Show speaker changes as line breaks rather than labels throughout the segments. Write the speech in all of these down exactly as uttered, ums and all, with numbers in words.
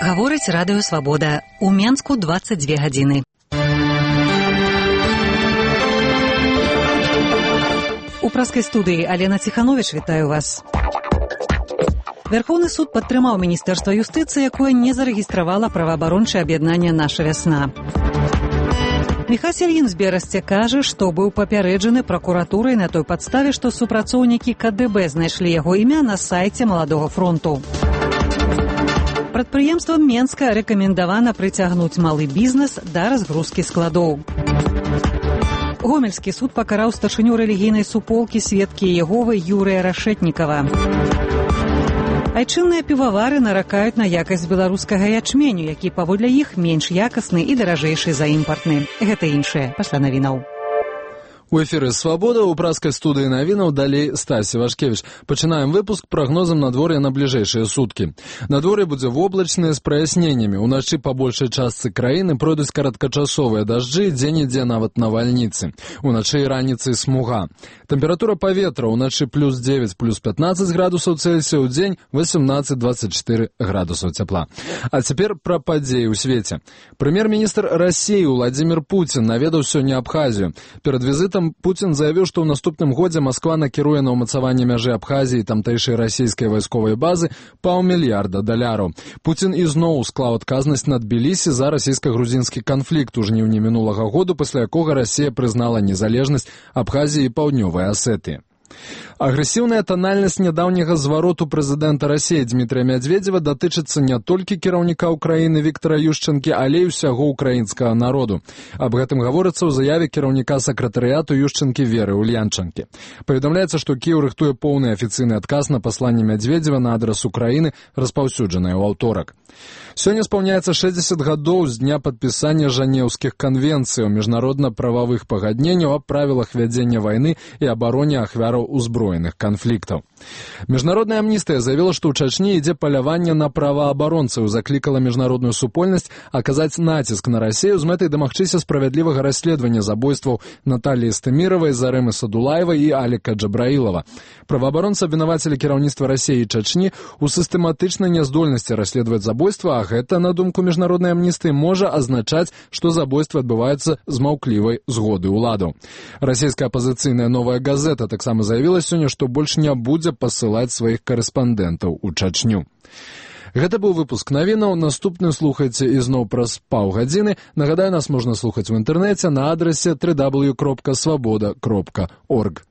Гаворыць радыё «Свабода». У Менску дваццаць дзве гадзіны. У праскай студыі Алена Ціхановіч, вітаю вас. Верховны суд падтрымаў Міністэрства юстыцыі, якое не зарэгістравала праваабарончае аб'яднанне «Наша вясна». Міхась Ільін з Берасці кажа, што быў папярэджаны пракуратурай на той падставе, што супрацоўнікі ка дэ бэ знайшлі яго імя на сайце Маладога фронту. Прадпрыемствам Менска рэкамендавана прыцягнуць малы бізнес да разгрузкі складоў. Гомельскі суд пакараў старшыню рэлігійнай суполкі сведкі Іеговы Юрыя Рашэтнікава. Айчынныя півавары наракаюць на якасць беларускага ячменю, які паводле іх менш якасны і даражэйшы за імпартны. Гэта іншае пасля навінаў.
У эфіры «Свабода», у праскай студыі навінаў, далей Стасі Вашкевіч. Пачынаем выпуск прагнозам надвор'я на бліжэйшыя суткі. Надвор'е будзе воблачнае з праясненнямі. Уначы па большай частцы краіны пройдуць кароткачасовыя дажджы, дзе-нідзе нават навальніцы. Уначы і раніцай смуга. Тэмпература паветра уначы плюс дзевяць, плюс пятнаццаць градусаў Цельсія, у дзень восемнадцаць двадцать чатыры градусаў цяпла. А цяпер пра падзеі ў свеце. Прэм'ер-міністр Расіі Владзімір Пуцін наведаў сёння Абхазію. Перад візітам Пуцін заявіў, што ў наступным годзе Масква накіруе на ўмацаванне мяжы Абхазіі тамтэйшай расійскай вайсковай базы паўмільярда даляраў. Пуцін ізноў склаў адказнасць на Тбілісі за расійска-грузінскі канфлікт у жніўні мінулага году, пасля якога Расія прызнала незалежнасць Абхазіі і Паўднёвай Асетыі. Агрэсіўная танальнасць нядаўняга звароту прэзідэнта Расіі Дмітрия Мядзведзева датычыцца не толькі кіраўніка Ўкраіны Віктара Юшчэнкі, але і ўсяго ўкраінскага народу. Аб гэтым гаворыцца ў заяве кіраўніка сакратарыяту Юшчэнкі Веры Ульянчанкі. Паведамляецца, што Кіеў рыхтуе поўны афіцыйны адказ на пасланне Мядзведзева на адрас Украіны, распаўсюджанае ў аўторак. Сёння спаўняецца шэсцьдзесят гадоў з дня падпісання Жанеўскіх канвенцый, міжнародна-прававых пагадненняў аб правілах вядзення вайны і абароне ахвяраў узброеных канфліктаў. Міжнародная амністыя заявіла, што ў Чачні ідзе паляванне на праваабаронцаў, заклікала міжнародную супольнасць аказаць націск на Расію з мэтай дамагчыся справядлівага расследавання забойстваў Наталіі Стэміравай, Зарэмы Садулаевай і Аліка Джабраілава. Праваабаронцы абвінавацілі кіраўніцтва Расіі і Чачні ў сістэматычнай няздольнасці расследаваць забойства, а гэта, на думку міжнароднай амністыі, можа азначаць, што забойствы адбываюцца з маўклівай згоды ўладаў. Расійская апазіцыйная «Новая газета» таксама заявіла сёння, што больш не будзе пасылаць сваіх карэспандэнтаў у Чачню. Гэта быў выпуск навінаў. Наступны слухайце ізноў праз паўгадзіны. Нагадаю, нас можна слухаць у інтэрнэце на адрасе дабл ю дабл ю дабл ю кропка свабода кропка орг.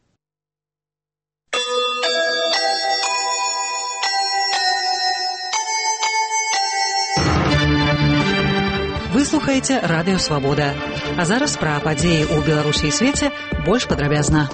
Вы слухаеце радыё «Свабода». А зараз пра падзеі ў Беларусі і свеце больш падрабязна.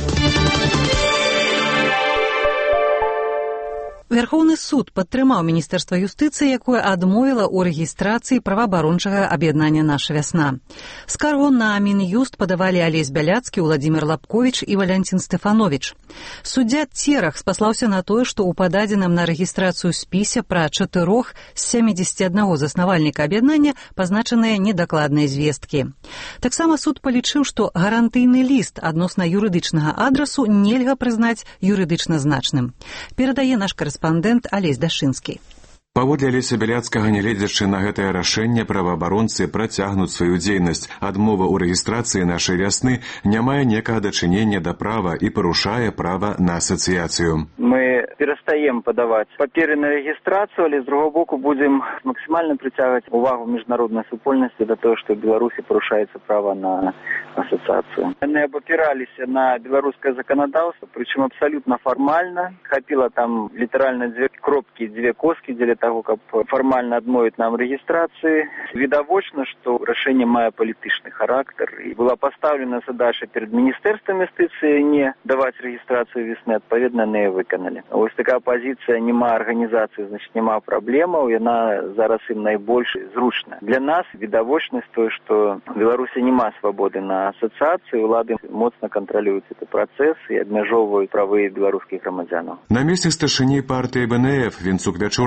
Верховны суд падтрымаў Міністэрства юстыцыі, якое адмовіла ў рэгістрацыі праваабарончага аб'яднання «Наша вясна». Скаргу на Мін'юст падавалі Алесь Бяляцкі, Владзімір Лапковіч і Валянцін Стэфановіч. Суддзя Церах спаслаўся на тое, што ў пададзеным на рэгістрацыю спісе пра чатырох з сямідзесяці аднаго заснавальніка аб'яднання пазначаныя недакладныя звесткі. Таксама суд палічыў, што гарантыйны ліст адносна юрыдычнага адрасу нельга прызнаць юрыдычна значным. Перадае наш корэспандэнт Алесь Дашынскі.
Паводле Алеся Бяляцкага, нягледзячы на гэтае рашэнне, праваабаронцы працягнуць сваю дзейнасць. Адмова ў рэгістрацыі «Нашай вясны» не мае некага дачынення да права і парушае права на асацыяцыю.
Мы перастаем падаваць паперы на рэгістрацыю, але з другого боку будзем максімальна прыцягваць увагу міжнароднай супольнасці да того, што ў Беларусі парушаецца права на асацыяцыю. Яны абапіраліся на беларускае заканадаўства, прычым абсалютна фармальна. Хапіла там літаральна дзве кропкі, дзве коскі дзеля того, каб фармальна адмовіць нам рэгістрацыі. Відавочна, што рашэнне мае палітычны характар. І была пастаўлена задача перад Міністэрствам юстыцыі не даваць рэгістрацыю весны, адпаведна, не выканалі. Вось такая пазіцыя, няма арганізацыі, значит, няма праблемаў, яна зараз ім найбольш зручная. Для нас відавочнасць тое, што в Беларусі няма свабоды на асацыяцыі, улады моцна кантралююць гэты працэс і абмяжоўваюць правы беларускіх грамадзянаў.
Намеснік старшыні партыі бэ эн эф Вінцук Вячорка заявіў,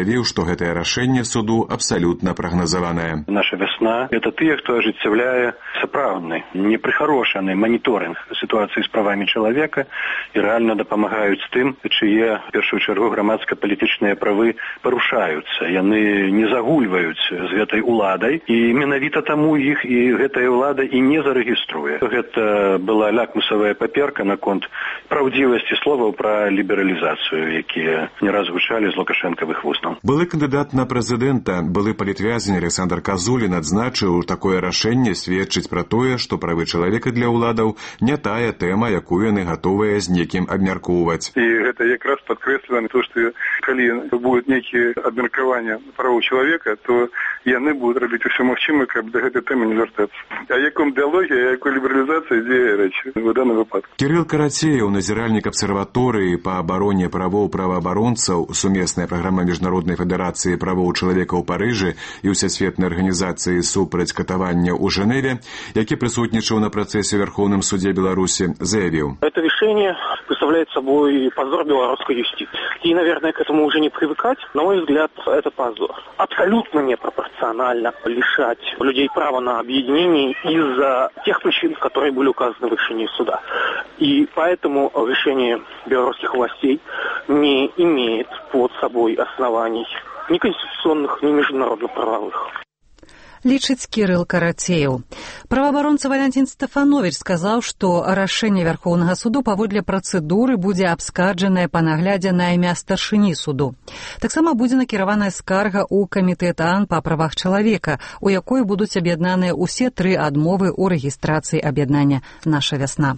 заявіў, што гэтае рашэнне суду абсалютна прагназаванае.
Наша вясна – это тыя, хто ажыццяўляе сапраўдны, непрыхарошаны маніторынг сітуацыі з правамі чалавека і рэальна дапамагаюць тым, чые, в першую чаргу, грамадска-палітычныя правы парушаюцца. Яны не загульваюць з гэтай уладай, і менавіта таму іх і гэтая ўлада і не зарэгіструе. Гэта была лакмусавая паперка наконт праўдзівасці словаў пра лібералізацыю, якія не раз гучалі з лукашэнкавых вуснаў.
Былы кандыдат на прэзідэнта, былы палітвязень Александр Казулін адзначыў, такое рашэнне сведчыць пра тое, што правы чалавека для ўладаў не тая тэма, якую яны гатовыя з некім абмяркоўваць.
І гэта якраз падкрэслена то, што калі будуць нейкія абмеркавання правоў чалавека, то яны будуць рабіць усё магчымае, каб да гэтай тэмы не звяртацца. А яком дыялогія, якой лібералізацыі дзе рэч у даным выпадку.
Кірыл Карацеев, назіральнік абсерваторыі па абароне правоў праваабаронцаў, сумесная праграма Міжнароднай федэрацыі правоў чалавека ў Парыжы і Усесветнай арганізацыі супраць катавання ў Жэневе, які прысутнічаў на працэсе ў Верховным суде Беларусі, заявіў.
Это решение представляет собой позор белорусской юстиции. И, наверное, к этому уже не привыкать. На мой взгляд, это позор. Абсолютно непропорционально лишать людей права на объединение из-за тех причин, которые были указаны в решении суда. И поэтому решение белорусских властей не имеет под собой оснований ни конституционных, ни международно-правовых.
Лічыць Кірыл Карацеев. Праваабаронца Валентин Стефанович сказаў, што рашэнне Вярхоўнага суду паводле працэдуры будзе абскарджанае па наглядзе на імя старшыні суду. Таксама будзе накіраваная скарга ў камітэт ААН па правах чалавека, у якой будуць аб'яднаныя ўсе тры адмовы ў рэгістрацыі аб'яднання «Наша вясна».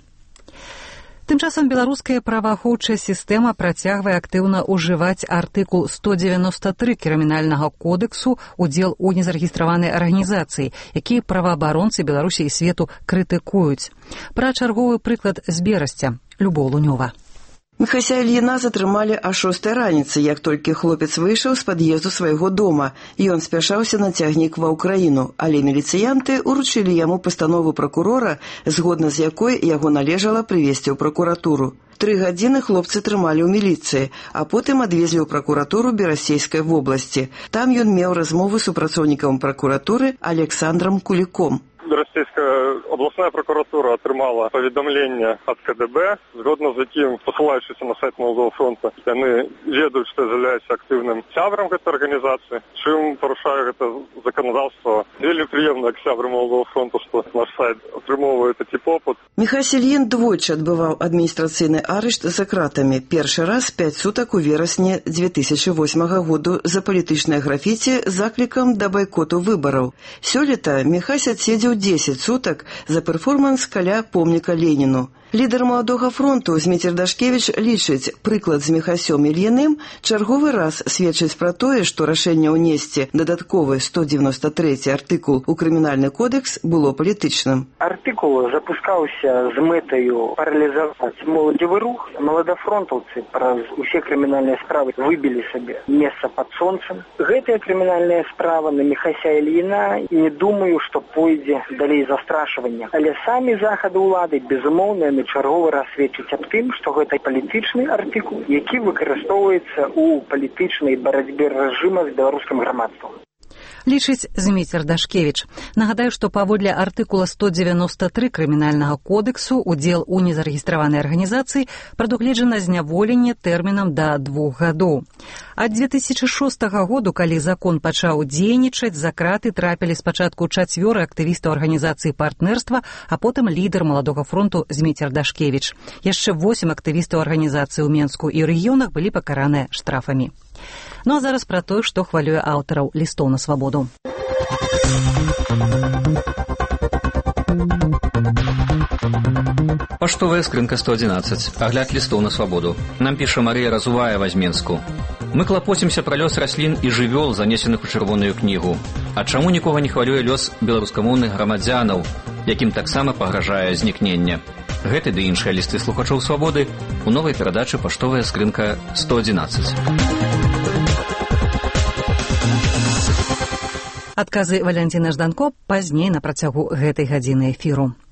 Тым часам беларуская праваахоўчая сістэма працягвае актыўна ўжываць артыкул сто дзевяносто тры крымінальнага кодексу «Удзел у незарэгістраванай арганізацыі», які праваабаронцы Беларусі і свету крытыкуюць. Пра чарговы прыклад з Берасця. Любоў Лунёва.
Міхася Ільіна затрымалі а шостай раніцы, як толькі хлопец выйшаў з пад'езду свайго дома. Ён спяшаўся на цягнік ва ўкраіну, але міліцыянты уручылі яму пастанову пракурора, згодна з якой яго належала прывезці ў пракуратуру. Тры гадзіны хлопцы трымалі ў міліцыі, а потым адвезлі ў пракуратуру Берасцейскай вобласці. Там ён меў размову з супрацоўнікам пракуратуры Александром Куліком.
Российская областная прокуратура атрымала паведамленне ад КДБ, згодна з якім, пасылаючыся на сайт Молодого фронта, яны ведаюць, што з'яўляюцца актыўным сябрам гэтай арганізацыі, чым парушае гэта заканадаўства. Вельмі прыемна, як сябры Молодого фронта, што наш сайт атрымоўвае такі попыт.
Міхась Ільін двойчы адбываў адміністрацыйны арышт за кратамі. Першы раз пяць сутак у верасні дзве тысячы восьмага году за палітычнае графіці з заклікам да байкоту выбараў. Сёлета Міхась адседзеў дзесяць сутак за перформанс каля помніка Леніну. Лідар Маладога фронту Зміцер Дашкевіч лічыць, прыклад з Міхасём Ільіным чарговы раз сведчыць пра тое, што рашэнне ўнесці дадатковы сто дзевяносто трэці артыкул у крымінальны кодекс было палітычным.
Артыкул запускаўся з мэтаю паралізаваць моладзевы рух. Маладафронтаўцы праз усе крымінальныя справы выбілі сабе месца пад сонцам. Гэтая крымінальная справа на Міхася Ільіна, не думаю, што пойдзе далей застрашвання. Але самі захады ўлады, безумоўна, чарговы раз сведчыць аб тым, што гэта палітычны артыкул, які выкарыстоўваецца ў палітычнай барацьбе рэжыма з беларускім грамадствам.
Лічыць Зміцер Дашкевіч. Нагадаю, што паводле артыкула сто дзевяносто тры крымінальнага кодексу удзел у незарэгістраванай арганізацыі прадугледжана зняволенне тэрмінам да двух гадоў. Ад дзве тысячы шостага году, калі закон пачаў дзейнічаць, за краты трапілі спачатку чацвёры актывістаў арганізацыі партнерства, а потым лідар Маладога фронту Зміцер Дашкевіч. Яшчэ восем актывістаў арганізацыі ў Менску і рэгіёнах былі пакараныя штрафамі. Ну а зараз пра тое, што хвалюе аўтараў лістоў на свабоду.
Паштовая скрынка сто адзінаццаць. Агляд лістоў на свабоду. Нам піша Марыя Разуваева з Менску. Мы клапоцімся пра лёс раслін і жывёл, занесеных у чырвоную кнігу. А чаму нікога не хвалюе лёс беларускамоўных грамадзянаў, якім таксама пагражае знікненне? Гэты ды іншыя лісты слухачоў свабоды у новай перадачы «Паштовая скрынка сто адзінаццаць». Адказы Валянціна Жданко пазней на працягу гэтай гадзіны эфіру.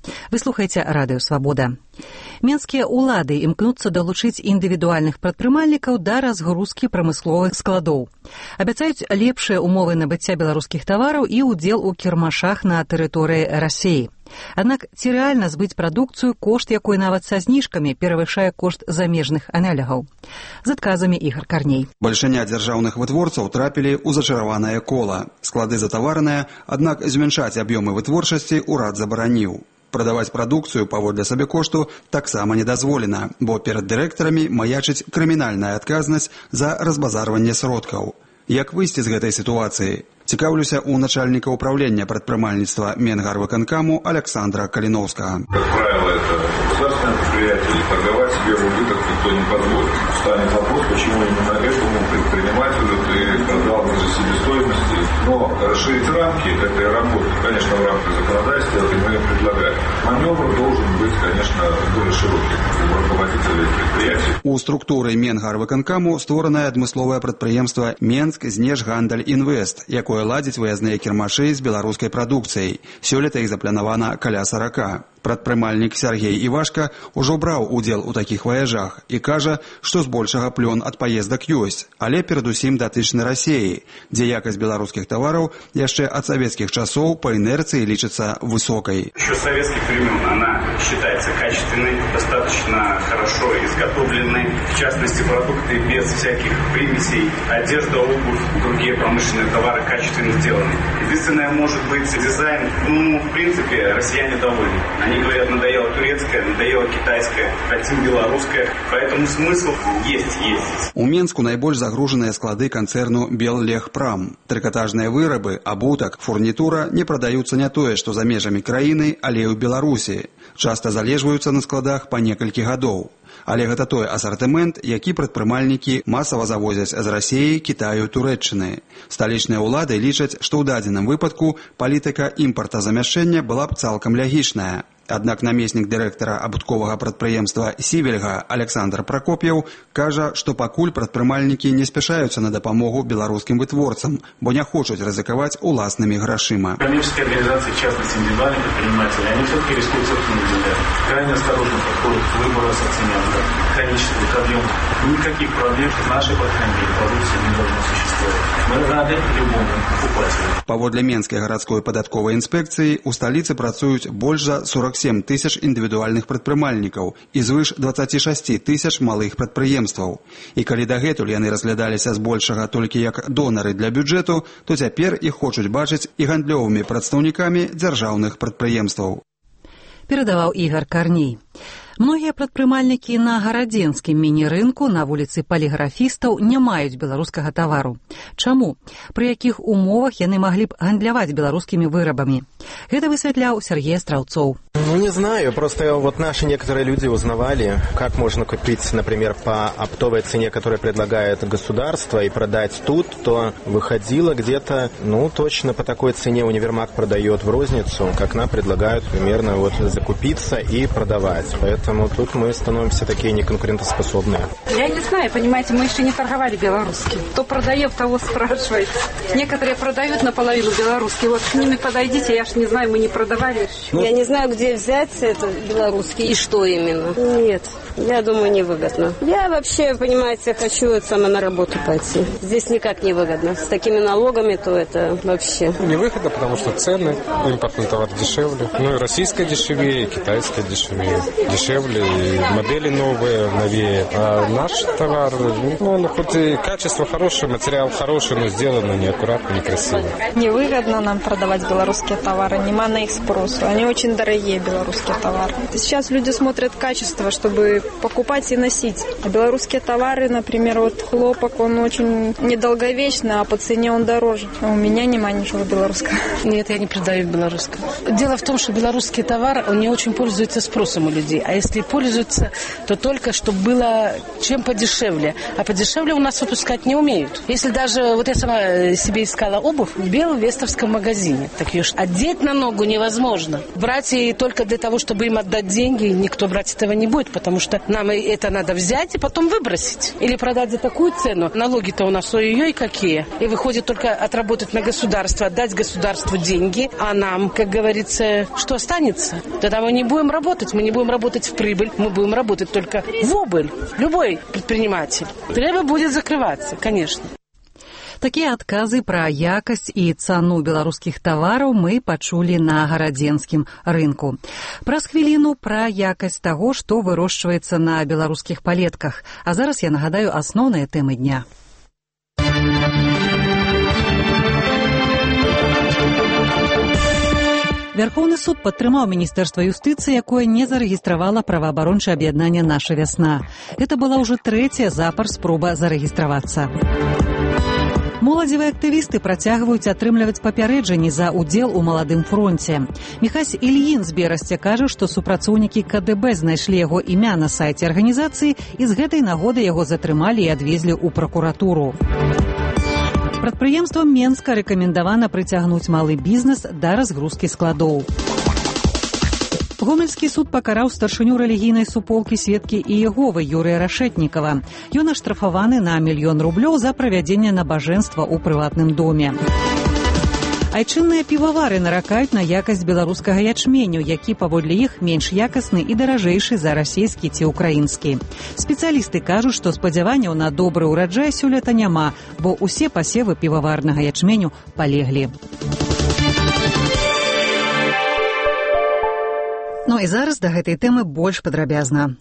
Вы слухаеце радыё «Свабода». Менскія ўлады імкнуцца далучыць індывідуальных прадпрымальнікаў да разгрузкі прамысловых складоў. Абяцаюць лепшыя ўмовы набыцця беларускіх тавараў і ўдзел у кірмашах на тэрыторыі Расіі. Аднак ці рэальна збыць прадукцыю, кошт якой нават са зніжкамі перавышае кошт замежных аналягаў? З адказамі Ігар Карней.
Бальшыня дзяржаўных вытворцаў трапілі ў зачараванае кола. Склады затавараныя, аднак змяншаць аб'ёмы вытворчасці ўрад забараніў. Прадаваць прадукцыю паводле сабекошту таксама не дазволена, бо перад дырэктарамі маячыць крымінальная адказнасць за разбазарванне сродкаў. Як выйсці з гэтай сітуацыі? Цікаўлюся у начальніка управлення прадпрымальніцтва Менгарвыканкаму Александра Калиновского.
Как правило, это государственное предприятие, и торговать себе в убыток никто не позволит. Станет вопрос, почему именно этому предпринимателю ты продал ниже себестоимости. Но расширить рамки этой работы, конечно, в рамках законодательства, это мы предлагаем. Маневр должен быть, конечно, более широким у руководителей предприятий.
У структуры Менгарвыканкаму створанае адмысловае прадпрыемства Менск Знешгандаль Інвест, якое ладзіць выязныя кірмашы з беларускай прадукцыяй. Сёлета іх запланавана каля сорока. Прадпрымальнік Сергей Івашка ўжо браў удзел у такіх ваяжах і кажа, што збольшага плён ад паездак ёсць, але перадусім датычны Расіі, дзе якасць беларускіх тавараў яшчэ ад савецкіх часоў па інерцыі лічыцца высокай.
Еще с советских времен она считается качественной, достаточно хорошо изготовленной. В частности, продукты без всяких примесей, одежда, обувь, другие промышленные товары качественно сделаны. Единственное, может быть, дизайн, ну, в принципе, россияне довольны. Они говорят, надоело турецкое, надоело китайское, хотим белорусское, поэтому смысл есть ездить.
У Менску найбольш загружаныя склады канцэрну Беллегпрам. Трыкатажныя вырабы, абутак, фурнітура не прадаюцца не тое, што за межамі краіны, але і ў Беларусі. Часта залежваюцца на складах па некалькі гадоў. Але гэта той асартымент, які прадпрымальнікі масава завозяць з Расіі, Кітаю, Турэччыны. Сталічныя ўлады лічаць, што ў дадзеным выпадку палітыка імпартазамяшчэння была б цалкам лягічная. Аднак намеснік дырэктара абутковага прадпрыемства Сівельга Александр Прокоп'еў кажа, што пакуль прадпрымальнікі не спяшаюцца на дапамогу беларускім вытворцам, бо не хочуць рызыкаваць уласнымі грашыма.
Коммерческие организации, в частности индивидуальные предприниматели, они все-таки рискуют собственным бюджетом. Крайне осторожно подходят к выбору ассортимента, к количеству, к объему. Никаких проблем в нашей, по крайней мере, продукции не должно существовать. Мы рады любому покупателю.
Паводле Менскай гарадской падатковай інспекцыі у сталіцы працуюць больш за сорок сем тысяч індывідуальных прадпрымальнікаў і звыш двадцать шесть тысяч малых прадпрыемстваў. І калі дагэтуль яны разглядаліся збольшага толькі як донары для бюджэту, то цяпер іх хочуць бачыць і гандлёвымі прадстаўнікамі дзяржаўных прадпрыемстваў.
Перадаваў Ігар Карней. Многія прадпрымальнікі на гарадзенскім міні-рынку на вуліцы паліграфістаў не маюць беларускага тавару. Чаму? Пры якіх умовах яны маглі б гандляваць беларускімі вырабамі? Гэта высвятляў Сергей Страўцоў.
Ну, не знаю, просто вот наши некоторые люди узнавали, как можно купить, например, по оптовой цене, которую предлагает государство, и продать тут, то выходило где-то, ну, точно по такой цене универмаг продает в розницу, как нам предлагают примерно вот закупиться и продавать. Поэтому тут мы становимся такие неконкурентоспособные.
Я не знаю, понимаете, мы еще не торговали белорусским. Кто продает, того спрашивает. Некоторые продают наполовину белорусский. Вот к ними подойдите, я ж не знаю, мы не продавали.
Ну, я не знаю, где взять это белорусский и что именно. Нет, я думаю, невыгодно. Я вообще, понимаете, хочу это сама на работу пойти. Здесь никак не выгодно. С такими налогами, то это вообще...
Невыгодно, потому что цены, импортный товар дешевле. Ну и российская дешевле, и китайская дешевле. Дешевле, и модели новые, новее. А наш товар, ну, он хоть и качество хорошее, материал хороший, но сделано неаккуратно, некрасиво.
Невыгодно нам продавать белорусские товары, нема на их спросу. Они очень дорогие, белорусские товары. Сейчас люди смотрят качество, чтобы покупать и носить. А белорусские товары, например, вот хлопок, он очень недолговечный, а по цене он дороже. А у меня нема ничего белорусского.
Нет, я не продаю белорусского. Дело в том, что белорусский товар, он не очень пользуется спросом у людей. А если пользуются, то только, чтобы было чем подешевле. А подешевле у нас выпускать не умеют. Если даже, вот я сама себе искала обувь в Беловестовском магазине, так ее одеть на ногу невозможно. Брать и только для того, чтобы им отдать деньги, никто брать этого не будет, потому что что нам это надо взять и потом выбросить. Или продать за такую цену. Налоги-то у нас ой-ой-ой какие. И выходит только отработать на государство, отдать государству деньги, а нам, как говорится, что останется? Тогда мы не будем работать, мы не будем работать в прибыль, мы будем работать только в убыль. Любой предприниматель. Треба будет закрываться, конечно.
Такія адказы пра якасць і цану беларускіх тавараў мы пачулі на гарадзенскім рынку. Праз хвіліну пра якасць таго, што вырошчваецца на беларускіх палетках. А зараз я нагадаю асноўныя тэмы дня. Вярхоўны суд падтрымаў міністэрства юстыцыі, якое не зарэгістравала праваабарончае аб'яднанне «Наша вясна». Гэта была ўжо трэцяя запар спроба зарэгістравацца. Моладзевыя актывісты працягваюць атрымліваць папярэджанні за ўдзел у маладым фронце. Міхась Ільін з Берасця кажа, што супрацоўнікі ка дэ бэ знайшлі яго імя на сайце арганізацыі і з гэтай нагоды яго затрымалі і адвезлі ў пракуратуру. Прадпрыемствам Менска рэкамендавана прыцягнуць малы бізнес да разгрузкі складоў. Гомельскі суд пакараў старшыню рэлігійнай суполкі сведкі Іеговы Юрыя Рашэтнікава. Ён аштрафаваны на мільён рублёў за правядзенне набажэнства ў прыватным доме. Айчынныя півавары наракаюць на якасць беларускага ячменю, які, паводле іх, менш якасны і даражэйшы за расійскі ці ўкраінскі. Спецыялісты кажуць, што спадзяванняў на добры ўраджай сёлета няма, бо ўсе пасевы піваварнага ячменю палеглі. Ну і зараз да гэтай тэмы больш падрабязна.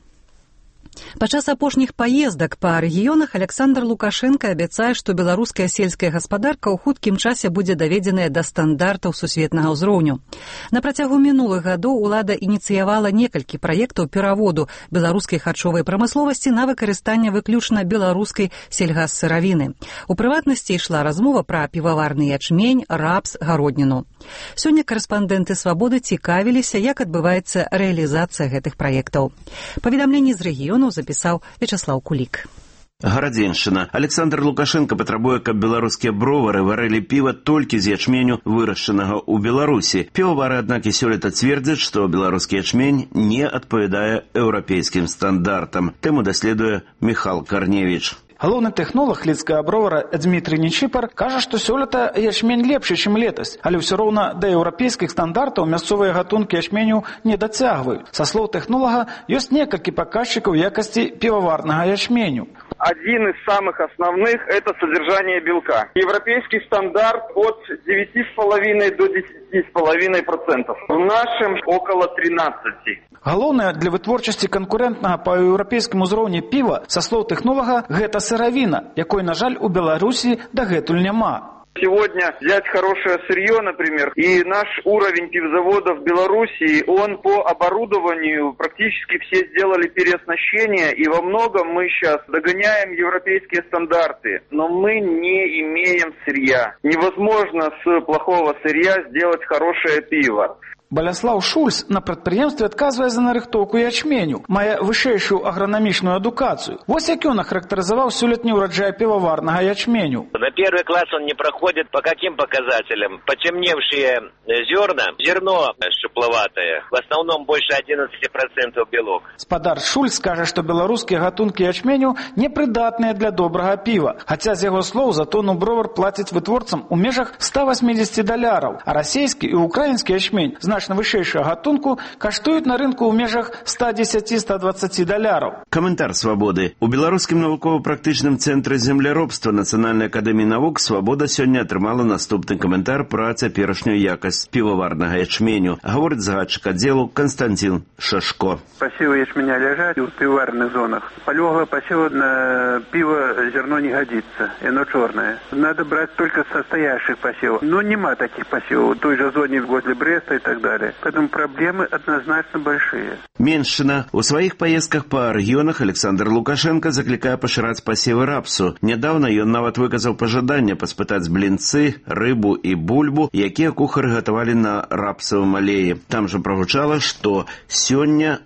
Падчас апошніх паездак па рэгіёнах Александр Лукашенко абяцае, што беларуская сельская гаспадарка ў хуткім часе будзе даведзеная да стандартаў сусветнага ўзроўню. На працягу мінулых гадоў улада ініцыявала некалькі праектаў пераводу беларускай харчовай прамысловасці на выкарыстанне выключна беларускай сельгассыравіны. У прыватнасці ішла размова пра піваварны ячмень, рапс, гародніну. Сёння карэспандэнты «Свабоды» цікавіліся, як адбываецца рэалізацыя гэтых праектаў. Паведамленне з рэгіёну запісаў Вячаслаў Кулік.
Гарадзеншчына. Александр Лукашенко патрабуе, каб беларускія бровары варылі піва толькі з ячменю, вырашчанага ў Беларусі. Півавары, аднак, і сёлета цвердзяць, што беларускі ячмень не адпавядае еўрапейскім стандартам. Тэму даследуе Міхал Карневіч.
Галоўны тэхнолог лідскага бровара Дмітрый Нечіпар кажа, што сёлета ячмень лепшы, чым летась, але ўсё роўна да еўрапейскіх стандартаў мясцовыя гатункі ячменю не дацягваюць. Са слоў тэхнолага, ёсць некалькі паказчыкаў якасці піваварнага ячменю.
Один из самых основных – это содержание белка. Европейский стандарт от девяти с половиной до десяти с половиной процентов. В нашем около тринадцати.
Галоўнае для вытворчасці канкурэнтнага па еўрапейскім узроўні піва, са слоў тэхнолага, гэта сыравіна, якой, на жаль, у Беларусі дагэтуль няма.
Сегодня взять хорошее сырье, например, и наш уровень пивзаводов в Белоруссии, он по оборудованию практически все сделали переоснащение, и во многом мы сейчас догоняем европейские стандарты, но мы не имеем сырья. Невозможно с плохого сырья сделать хорошее пиво.
Баляслаў Шульц на прадпрыемстве адказвае за нарыхтоўку ячменю, мае вышэйшую агранамічную адукацыю. Вось як ён ахарактарызаваў сёлетні ўраджай піваварнага ячменю.
На первый класс он не проходит по каким показателям? Потемневшие зерна, зерно шипловатое, в основном больше одиннадцати процентов белок.
Спадар Шульц кажа, што беларускія гатункі ячменю непрыдатныя для добрага піва, хаця з яго слоў за тону бровар плаціць вытворцам у межах ста восьмидесяти даляраў, а расійскі і украінскі ячмень значна вышэйшага гатунку каштуюць на рынку ў межах ста дзесяці - ста дваццаці даляраў.
Каментар «Свабоды». У беларускім навукова-практычным цэнтры земляробства Нацыянальнай акадэміі навук «Свабода» сёння атрымала наступны каментар пра цяперашнюю якасць піваварнага ячменю. Гаворыць загадчык аддзелу Константин Шашко.
Пасевы ячменя ляжаць у піваварных зонах. Полёглого посева на пиво зерно не годится, оно черное. Надо брать только состоящих посевов. Но нема таких посевов в той же зоне возле Бреста и так далее. Поэтому проблемы однозначно большие.
Меншчына. У сваіх паездках па рэгіёнах Александр Лукашенко заклікае пашыраць пасевы рапсу. Нядаўна ён нават выказаў пажаданне паспытаць блінцы, рыбу і бульбу, якія кухары гатавалі на рапсавым алеі. Там жа прагучала, што сёння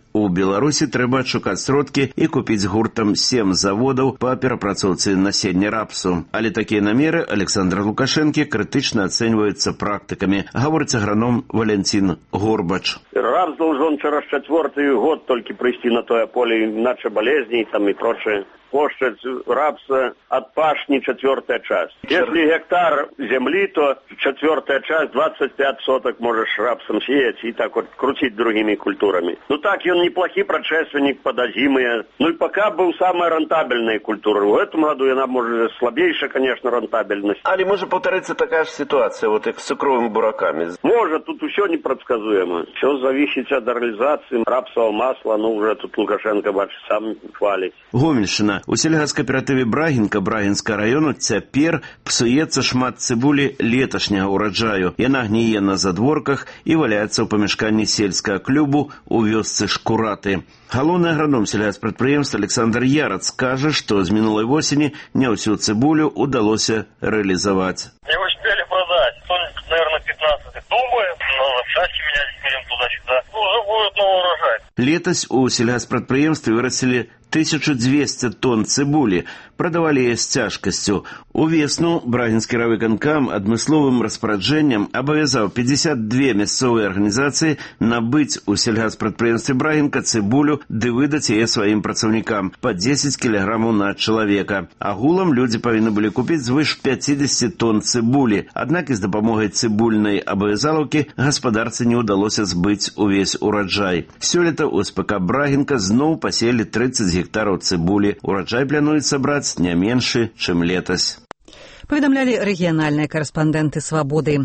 У Беларусі трэба адшукаць сродкі і купіць гуртам сем заводаў па перапрацоўцы насення рапсу. Але такія намеры Александра Лукашэнкі крытычна ацэньваюцца практыкамі, гаворыць аграном Валентин Горбач.
Рапс должен через четвертый год только прийти на то поле, иначе болезни там и прочее. Площадь рапса от пашни четвертая часть. Если гектар земли, то четвертая часть, двадцать пять соток можешь рапсом сеять и так вот крутить другими культурами. Ну так, он неплохий предшественник под озимые. Ну и пока был самая рентабельная культура. В этом году она может слабейшая, конечно, рентабельность.
Але может повториться такая же ситуация, вот как с цукровыми бураками?
Может, тут все непредсказуемо. Все зависит от реализации рапсового масла. Ну уже тут Лукашенко бачит, сам хвалит.
Гомельщина. У сельгаскааператыве Брагінка Брагінскага району цяпер псуецца шмат цыбулі леташняга ўраджаю. Яна гніе на задворках і валяецца ў памяшканні сельскага клубу у вёсцы Шкураты. Галоўны аграном сельгаспрадпрыемства Александр Ярац кажа, што з минулой осені не ўсю цыбулю удалося рэалізаваць.
Не успели продать. Наверное, пятнадцать. Думаем, но шасси менять будем туда-сюда. Уже будет новый урожай.
Летась у сельгаспрадпрыемстве вырастили тысячу двести тонн цыбулі, прадавалі яе з цяжкасцю. У весну Брагінскі райвыканкам адмысловым распараджэннем абавязаў пятьдесят две мясцовыя арганізацыі набыць у сельгаспрадпрыемстве Брагінка цыбулю ды выдаць яе сваім працаўнікам па дзесяць кілаграмаў на чалавека. Агулам людзі павінны былі купіць звыш пятьдесят тонн цыбулі. Аднак і з дапамогай цыбульнай абавязалаўкі гаспадарцы не ўдалося збыць увесь ураджай. Сёлета у эс пэ ка Брагінка зноў паселі тридцать гектараў цыбулі. Ураджай плануецца браць не меншы, чым летась.
Паведамлялі рэгіянальныя карэспандэнты «Свабоды».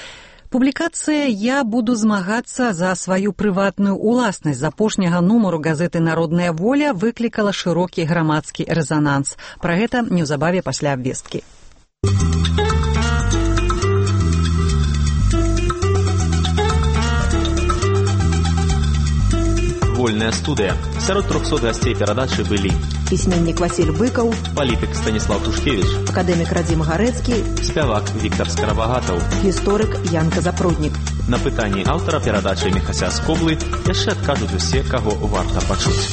Публікацыя «Я буду змагацца за сваю прыватную уласнасць» з апошняга нумару газеты «Народная воля» выклікала шырокі грамадскі рэзананс. Пра гэта неўзабаве пасля абвесткі.
Вольная студыя. Сярод трохсот гасцей перадачы былі
пісьменнік Васіль Быкаў,
палітык Станіслав Тушкевіч,
акадэмік Радзім Гарэцкі,
спявак Віктар Скарабагатаў,
гісторык Янка Запруднік.
На пытанні аўтара перадачы Міхася Скоблы яшчэ адкажуць усе, каго варта пачуць.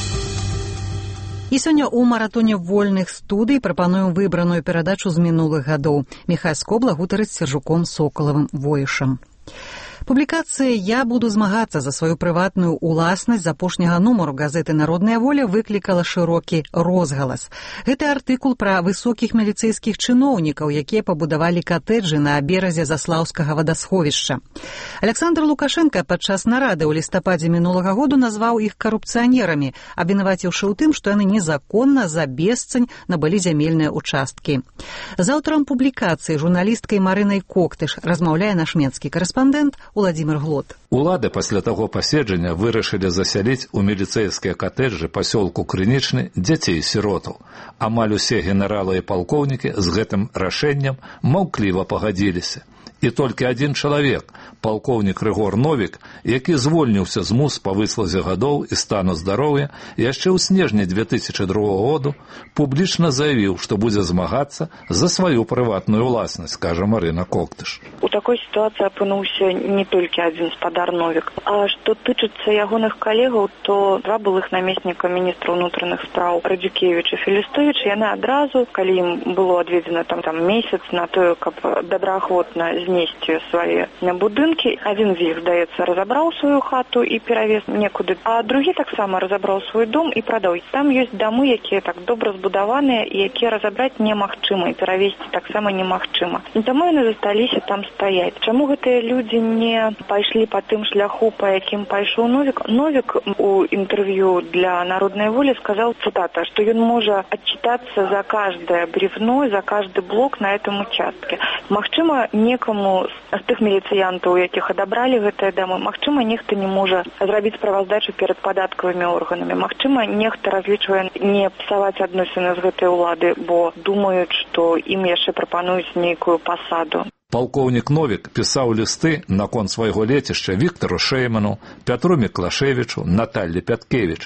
І сёння ў маратоне вольных студый прапануем выбраную перадачу з мінулых гадоў. Міхай Скобла гутарыць з Сержуком Сокалавым Воішам. Публікацыя «Я буду змагацца за сваю прыватную уласнасць» з апошняга нумару газеты «Народная воля» выклікала шырокі розгалас. Гэты артыкул пра высокіх міліцэйскіх чыноўнікаў, якія пабудавалі катэджы на беразе Заслаўскага вадасховішча. Александр Лукашенко падчас нарады ў лістападзе мінулага году назваў іх карупцыянерамі, абвінаваціўшы ў тым, што яны незаконна за бесцань набылі зямельныя участкі. З аўтарам публікацыі журналісткай Марынай Коктыш размаўляе наш менскі карэспандэнт Владимир Глот.
Улады пасля таго паседжання вырашылі засяліць у міліцэйскія катэджы пасёлку Крынічны дзяцей-сіротаў. Амаль усе генералы і палкоўнікі з гэтым рашэннем маўкліва пагадзіліся. І толькі адзін чалавек, палкоўнік Рыгор Новік, які звольніўся з мус па выслазе гадоў і стану здароўя, яшчэ ў снежні две тысячы другога году публічна заявіў, што будзе змагацца за сваю прыватную ўласнасць, кажа Марына Коктыш.
У такой сітуацыі апынуўся не толькі адзін спадар Новік. А што тычыцца ягоных калегаў, то два былых намесніка міністра ўнутраных спраў Радзюкевіч і Фелістовіч, яны адразу, калі ім было адведзена там, там месяц на тое, каб добраахвотна знесці свае будынкі. Адзін з іх, здаецца, разабраў сваю хату і перавез некуды, а другі таксама разабраў свой дом і прадаў. Там ёсць дамы, якія так добра збудаваныя і якія разабраць немагчыма і перавезці таксама немагчыма. І таму яны засталіся там стаяць. Чаму гэтыя людзі не пайшлі па тым шляху, па якім пайшоў Новік? Новік у інтэрв'ю для Народнай волі сказаў, цытата, што ён можа адчытацца за каждае бревно, за кажды блок на этом участке. Магчыма, некаму з тых міліцыянтаў, якіх адабралі гэтыя дамы, магчыма, нехта не можа зрабіць справаздачу перад падаткавымі органамі. Магчыма, нехта разлічвае не псаваць адносіны з гэтай улады, бо думаюць, што ім яшчэ прапануюць нейкую пасаду.
Палкоўнік Новік пісаў лісты наконт свайго лецішча Віктару Шэйману, Пятру Міклашевічу, Наталлі Пяткевіч.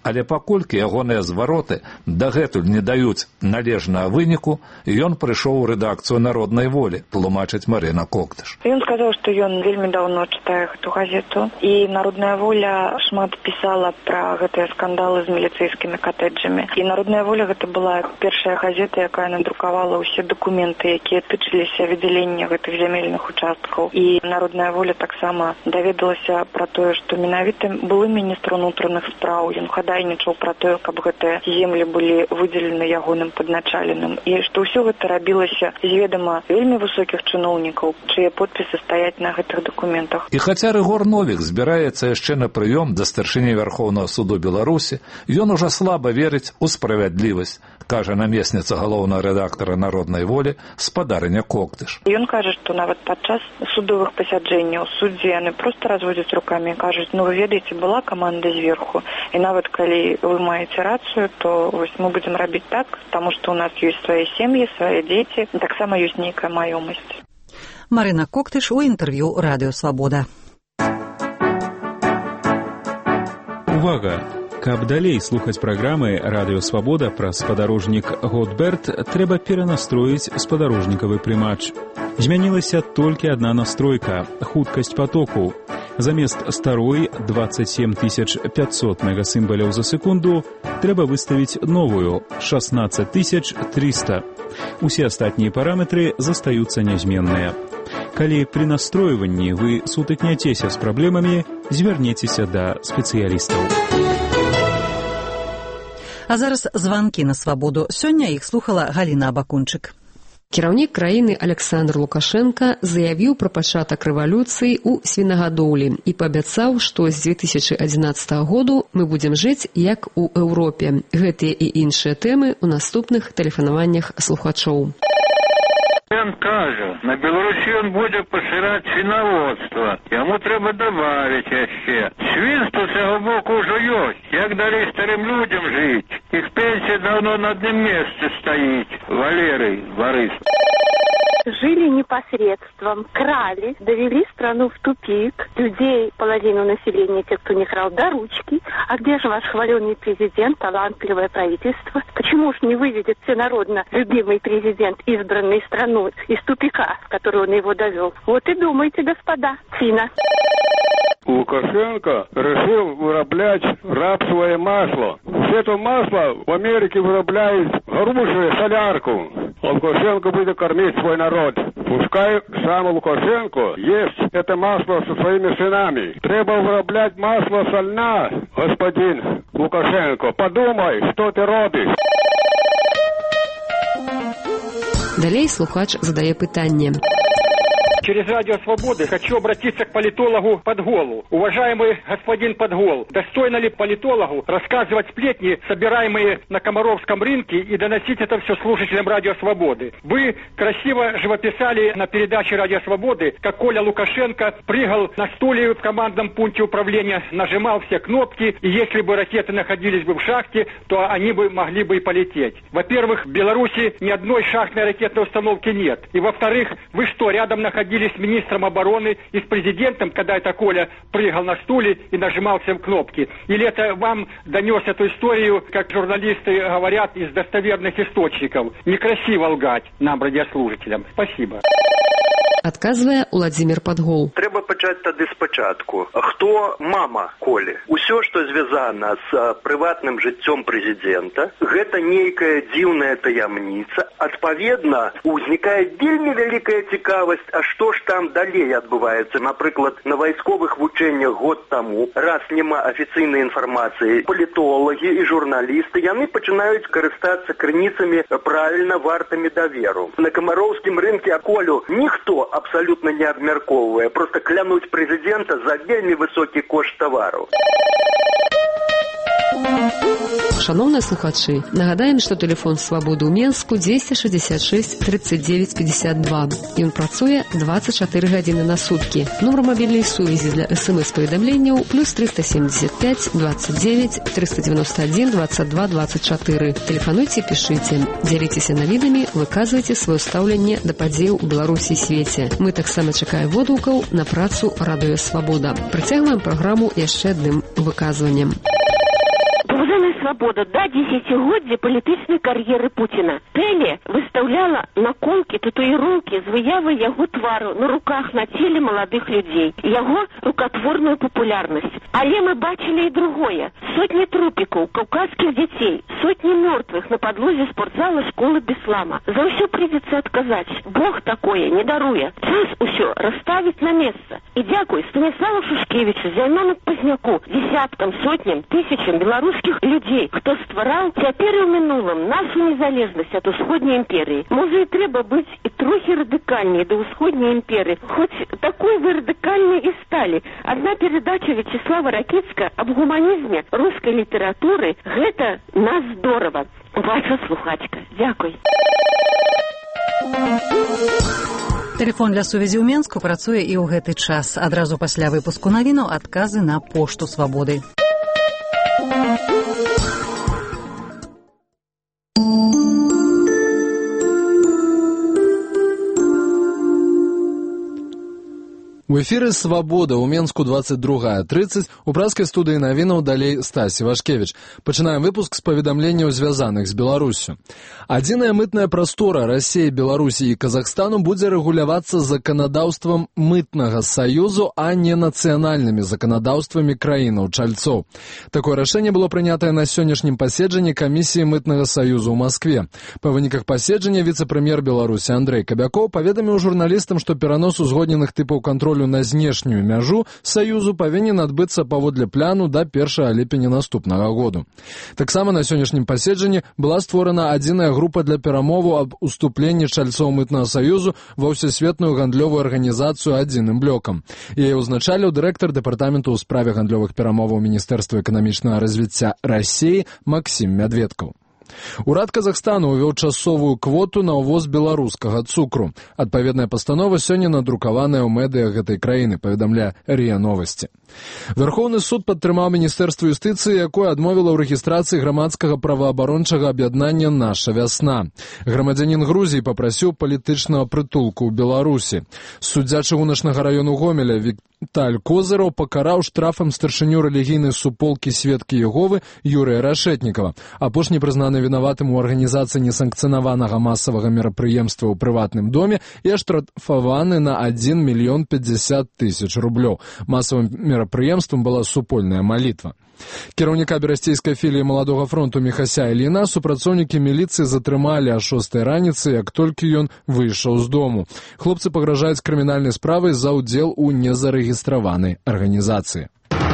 Але паколькі ягоныя звароты дагэтуль не даюць належнага выніку, ён прыйшоў у рэдакцыю «Народнай волі», тлумачыць Марына Коктыш.
Ён сказаў, што ён вельмі даўно чытае гэту газету, і «Народная воля» шмат пісала пра гэтыя скандалы з міліцэйскімі катэджамі. І «Народная воля» гэта была першая газета, якая надрукавала ўсе дакументы, якія тычыліся выдзялення гэтых зямельных участкаў. І «Народная воля» таксама даведалася пра тое, што менавіта былы міністр унутраных спраў, ён хадайнічаў пра тое, каб гэтыя землі былі выдзелены ягоным падначаленым. І што ўсё гэта рабілася з ведама вельмі высокіх чыноўнікаў, чые подпісы стаяць на гэтых дакументах.
І хаця Рыгор Новік збіраецца яшчэ на прыём да старшыні Вярхоўнага суду Беларусі, ён ужо слаба верыць у справядлівасць, кажа намесніца галоўнага рэдактара «Народнай волі» спадарыня Коктыш.
Ён кажа, што нават падчас судовых пасяджэнняў суддзі яны проста разводзяць рукамі і кажуць: ну вы ведаеце, была каманда зверху, і нават калі вы маеце рацыю, то вось мы будзем рабіць так, таму што ў нас ёсць свае сем'і, свае дзеці, таксама ёсць нейкая маёмасць.
Марына Коктыш у інтэрв'ю «Радыё Свабода».
Увага! Каб далей слухаць праграмы «Радыё Свабода» пра спадарожнік Готберт, трэба перанастроіць спадарожнікавы прымач. Змянілася толькі адна настройка – хуткасць потоку. Замест старой двадцать семь тысяч пятьсот мегасімбаляў за секунду трэба выставіць новую – шестнадцать тысяч триста. Усе астатнія параметры застаюцца нязменныя. Калі пры настройванні вы сутыкняцеся з праблемамі, звярніцеся да спецыялістаў.
А зараз званкі на свабоду. Сёння іх слухала Галіна Абакунчык.
Кіраўнік краіны Александр Лукашенко заявіў пра пачатак рэвалюцыі ў свінагадоўлі і паабяцаў, што з две тысячы адзінаццатага году мы будзем жыць як у Еўропе. Гэтыя і іншыя тэмы ў наступных тэлефанаваннях слухачоў.
Ён кажа, на Беларусі ён будзе пашыраць свінаводства. Яму трэба дабавіць яшчэ. Свінства з яго боку ўжо ёсць. Як далей старым людзям жыць? Іх пенсія даўно на адным месцы стаіць. Валерый Борис.
Жили непосредством, крали, довели страну в тупик. Людей, половину населения, те, кто не крал, до ручки. А где же ваш хваленый президент, талантливое правительство? Почему ж не выведет всенародно любимый президент избранной страну из тупика, в который он его довел? Вот и думайте, господа. Фина.
Лукашенко решил выраблять рапсовое масло. Это масло в Америке вырабляет грубую солярку. Лукашенко будет кормить свой народ. Пускай сам Лукашенко ест это масло со своими сынами. Треба вырублять масло со льна, господин Лукашенко. Подумай, что ты робишь.
Далей слухач задае пытанне.
Через Радио Свободы хочу обратиться к политологу Подголу. Уважаемый господин Подгол, достойно ли политологу рассказывать сплетни, собираемые на Комаровском рынке, и доносить это все слушателям Радио Свободы? Вы красиво живописали на передаче Радио Свободы, как Коля Лукашенко прыгал на стуле в командном пункте управления, нажимал все кнопки, и если бы ракеты находились бы в шахте, то они бы могли бы и полететь. Во-первых, в Беларуси ни одной шахтной ракетной установки нет. И во-вторых, вы что, рядом находились с министром обороны и с президентом, когда это Коля прыгал на стуле и нажимал всем кнопки? Или это вам донес эту историю, как журналисты говорят, из достоверных источников? Некрасиво лгать нам, радиослушателям. Спасибо.
Адказвае Владзімір Падгол.
Трэба пачаць тады спачатку. Хто мама Колі? Усё, што звязана з прыватным жыццём прэзідэнта, гэта нейкая дзіўная таямніца. Адпаведна, узнікае вельмі вялікая цікавасць, а што ж там далей адбываецца. Напрыклад, на вайсковых вучэннях год таму, раз няма афіцыйнай інфармацыі, палітолагі і журналісты, яны пачынаюць карыстацца крыніцамі правільна вартамі даверу. На Камароўскім рынке Колю ніхто абсолютно не обмярковывая, просто клянуть президента за вельмі высокі кошт тавару.
Шановныя слухачы, нагадаем, што тэлефон Свабоды ў Менску дзесьці шэсцьдзесят шэсць тридцать девять пятьдесят два. Ён працуе двадцать чатыры гадзіны на суткі. Нумар мабільнай сувязі для эс-эм-эс-паведамленняў плюс триста семьдесят пять двадцать девять триста девяносто один двадцать два двадцать четыре. Тэлефануйце, пішыце, дзяліцеся навідамі, выказвайце сваё стаўленне да падзеяў у Беларусі і свеце. Мы таксама чакаем водгукаў на працу Радыё Свабода. Працягваем праграму яшчэ адным выказваннем.
Уважаемые
«Свобода» до десятигоддзя палітычнай кар'еры Путина. Тэле выставляла на колкі татуіроўкі з выявай яго твару на руках, на целе маладых людзей. Яго рукотворную популярнасць. Але мы бачили и другое. Сотни трупиков, кавказских детей, сотни мертвых на подлозе спортзала школы Беслама. За все придется отказать. Бог такое не даруя. Час усё расставить на место. И дякую Станиславу Шушкевичу, Займану Позняку, десяткам, сотням, тысячам белорусских людей, кто стварал цяпер і ў мінулым нашу незалежнасць от усходняй імперии. Можа, и трэба быть и трохи радикальнее до усходняй империи. Хоть такой вы радикальной и стали. Одна передача Вячеслава Ракицка об гуманизме русской литературы – гэта нас здорово. Ваша слухачка. Дякуй.
Тэлефон для сувязі ў Менску працуе і ў гэты час. Адразу пасля выпуску навінаў адказы на пошту свабоды.
У эфіры «Свабода» ў Менску двадцать другая тридцать, у праскай студыі навінаў далей Стась Івашкевіч. Пачынаем выпуск з паведамленняў, звязаных з Беларуссю. Адзіная мытная прастора Расіі, Беларусі і Казахстану будзе рэгулявацца заканадаўствам мытнага саюзу, а не нацыянальнымі заканадаўствамі краінаў-чальцоў. Такое рашэнне было прынятае на сённяшнім паседжанні камісіі мытнага саюзу ў Маскве. Па выніках паседжання віцэ-прэм'ер Беларусі Андрэй Кабякоў паведаміў журналістам, што перанос узгодненых тыпаў кантролю на знешнюю мяжу саюзу павінен адбыцца паводле пляну да першага ліпеня наступнага году. Таксама на сённяшнім паседжанні была створана адзіная група для перамоваў аб уступленні чальцоў мытнага саюзу ва ўсесветную гандлёвую арганізацыю адзіным блокам. Яе ўзначаліў дырэктар дэпартаменту ў справе гандлёвых перамоваў Міністэрства эканамічнага развіцця Расіі Максім Мядведкаў. Урад Казахстану увёў часовую квоту на ўвоз беларускага цукру. Адпаведная пастанова сёння надрукаваная ў медыях гэтай краіны, паведамляе РИА Новости. Вярхоўны суд падтрымаў Міністэрства юстыцыі, якое адмовіла ў рэгістрацыі грамадскага праваабарончага аб'яднання «Наша вясна». Грамадзянін Грузіі папрасіў палітычнага прытулку ў Беларусі. Суддзя чыгуначнага раёну Гомеля Віталь Козыраў пакараў штрафам старшыню рэлігійнай суполкі Сведкі Єговы Юрыя Рашэтнікава. Апошні прызнаны вінаватым у арганізацыі несанкцыянаванага масавага мерапрыемства ў прыватным доме і аштрафаваны на адзін мільён пятьдесят тысяч рублёў. Масавым мерапрыемствам была супольная малітва. Кіраўніка берасцейскай філіі Маладога фронту Міхася Іліна супрацоўнікі міліцыі затрымалі а шостай раніцы, як толькі ён выйшаў з дому. Хлопцы пагражаюць крымінальнай справай за ўдзел у незарэгістраванай арганізацыі.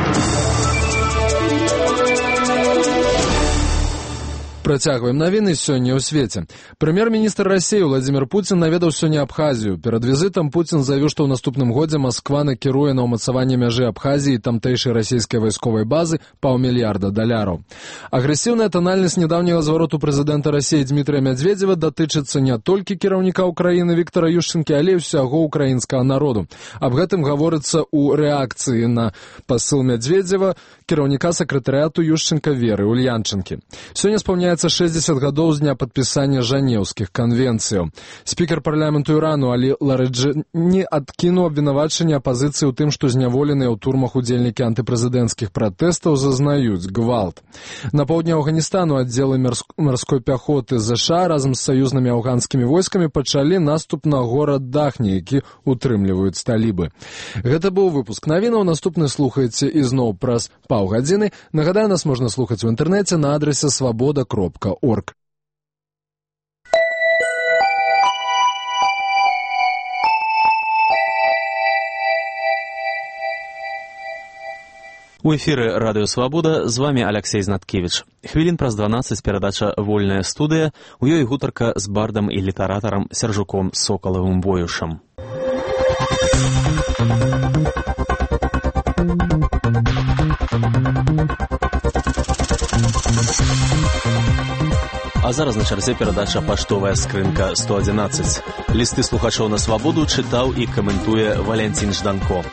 Працягваем навіны сёння ў свеце. Прэм'ер-міністр Расіі Владзімір Пуцін наведаў сёння Абхазію. Перад візітам Пуцін заявіў, што ў наступным годзе Масква накіруе на ўмацаванне мяжы Абхазіі і тамтэйшай расійскай вайсковай базы паўмільярда даляраў. Агрэсіўная танальнасць нядаўняга звароту прэзідэнта Расіі Дмітрыя Мядзведзева датычыцца не толькі кіраўніка ўкраіны Віктара Юшчэнкі, але і ўсяго ўкраінскага народу. Аб гэтым гаворыцца ў рэакцыі на пасыл Мядзведзева кіраўніка сакратарыяту Юшчэнка Веры Ульянчынкі. Сёння спаўняецца шэсцьдзесят гадоў з дня падпісання жанеўскіх канвенцыяў. Спікер парламенту Ірану Алі Лараджані адкінуў абвінавачанне апазіцыі ў тым, што зняволеныя ў турмах удзельнікі антыпрэзідэнцкіх пратэстаў зазнаюць гвалт. На паўдні Афганістану аддзелы марской пяхоты ЗША разам з саюзнымі афганскімі войскамі пачалі наступ на горад Дахні, які утрымліваюць талібы. Гэта быў выпуск навінаў. Наступны слухаеце ізноў праз паўгадзіны. Нагадаю, нас можна слухаць у інтэрнэце на адрасе свабода кропка орг.
У эфіры радыё «Свабода», з вамі Аляксей Знаткевіч. Хвілін праз дванаццаць перадача «Вольная студыя», у ёй гутарка з бардам і літаратарам Сяржуком Сокалавым Воюшам. А зараз на чарзе перадача «Паштовая скрынка сто адзінаццаць». Лісты слухачоў на свабоду чытаў і каментуе Валянцін Жданко.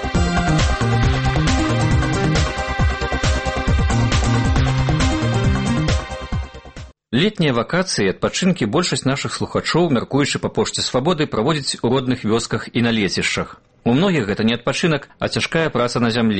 Летнія вакацыі і адпачынкі большасць нашых слухачоў, мяркуючы па пошце свабоды, праводзяць у родных вёсках і на лецішчах. У многіх гэта не адпачынак, а цяжкая праца на зямлі.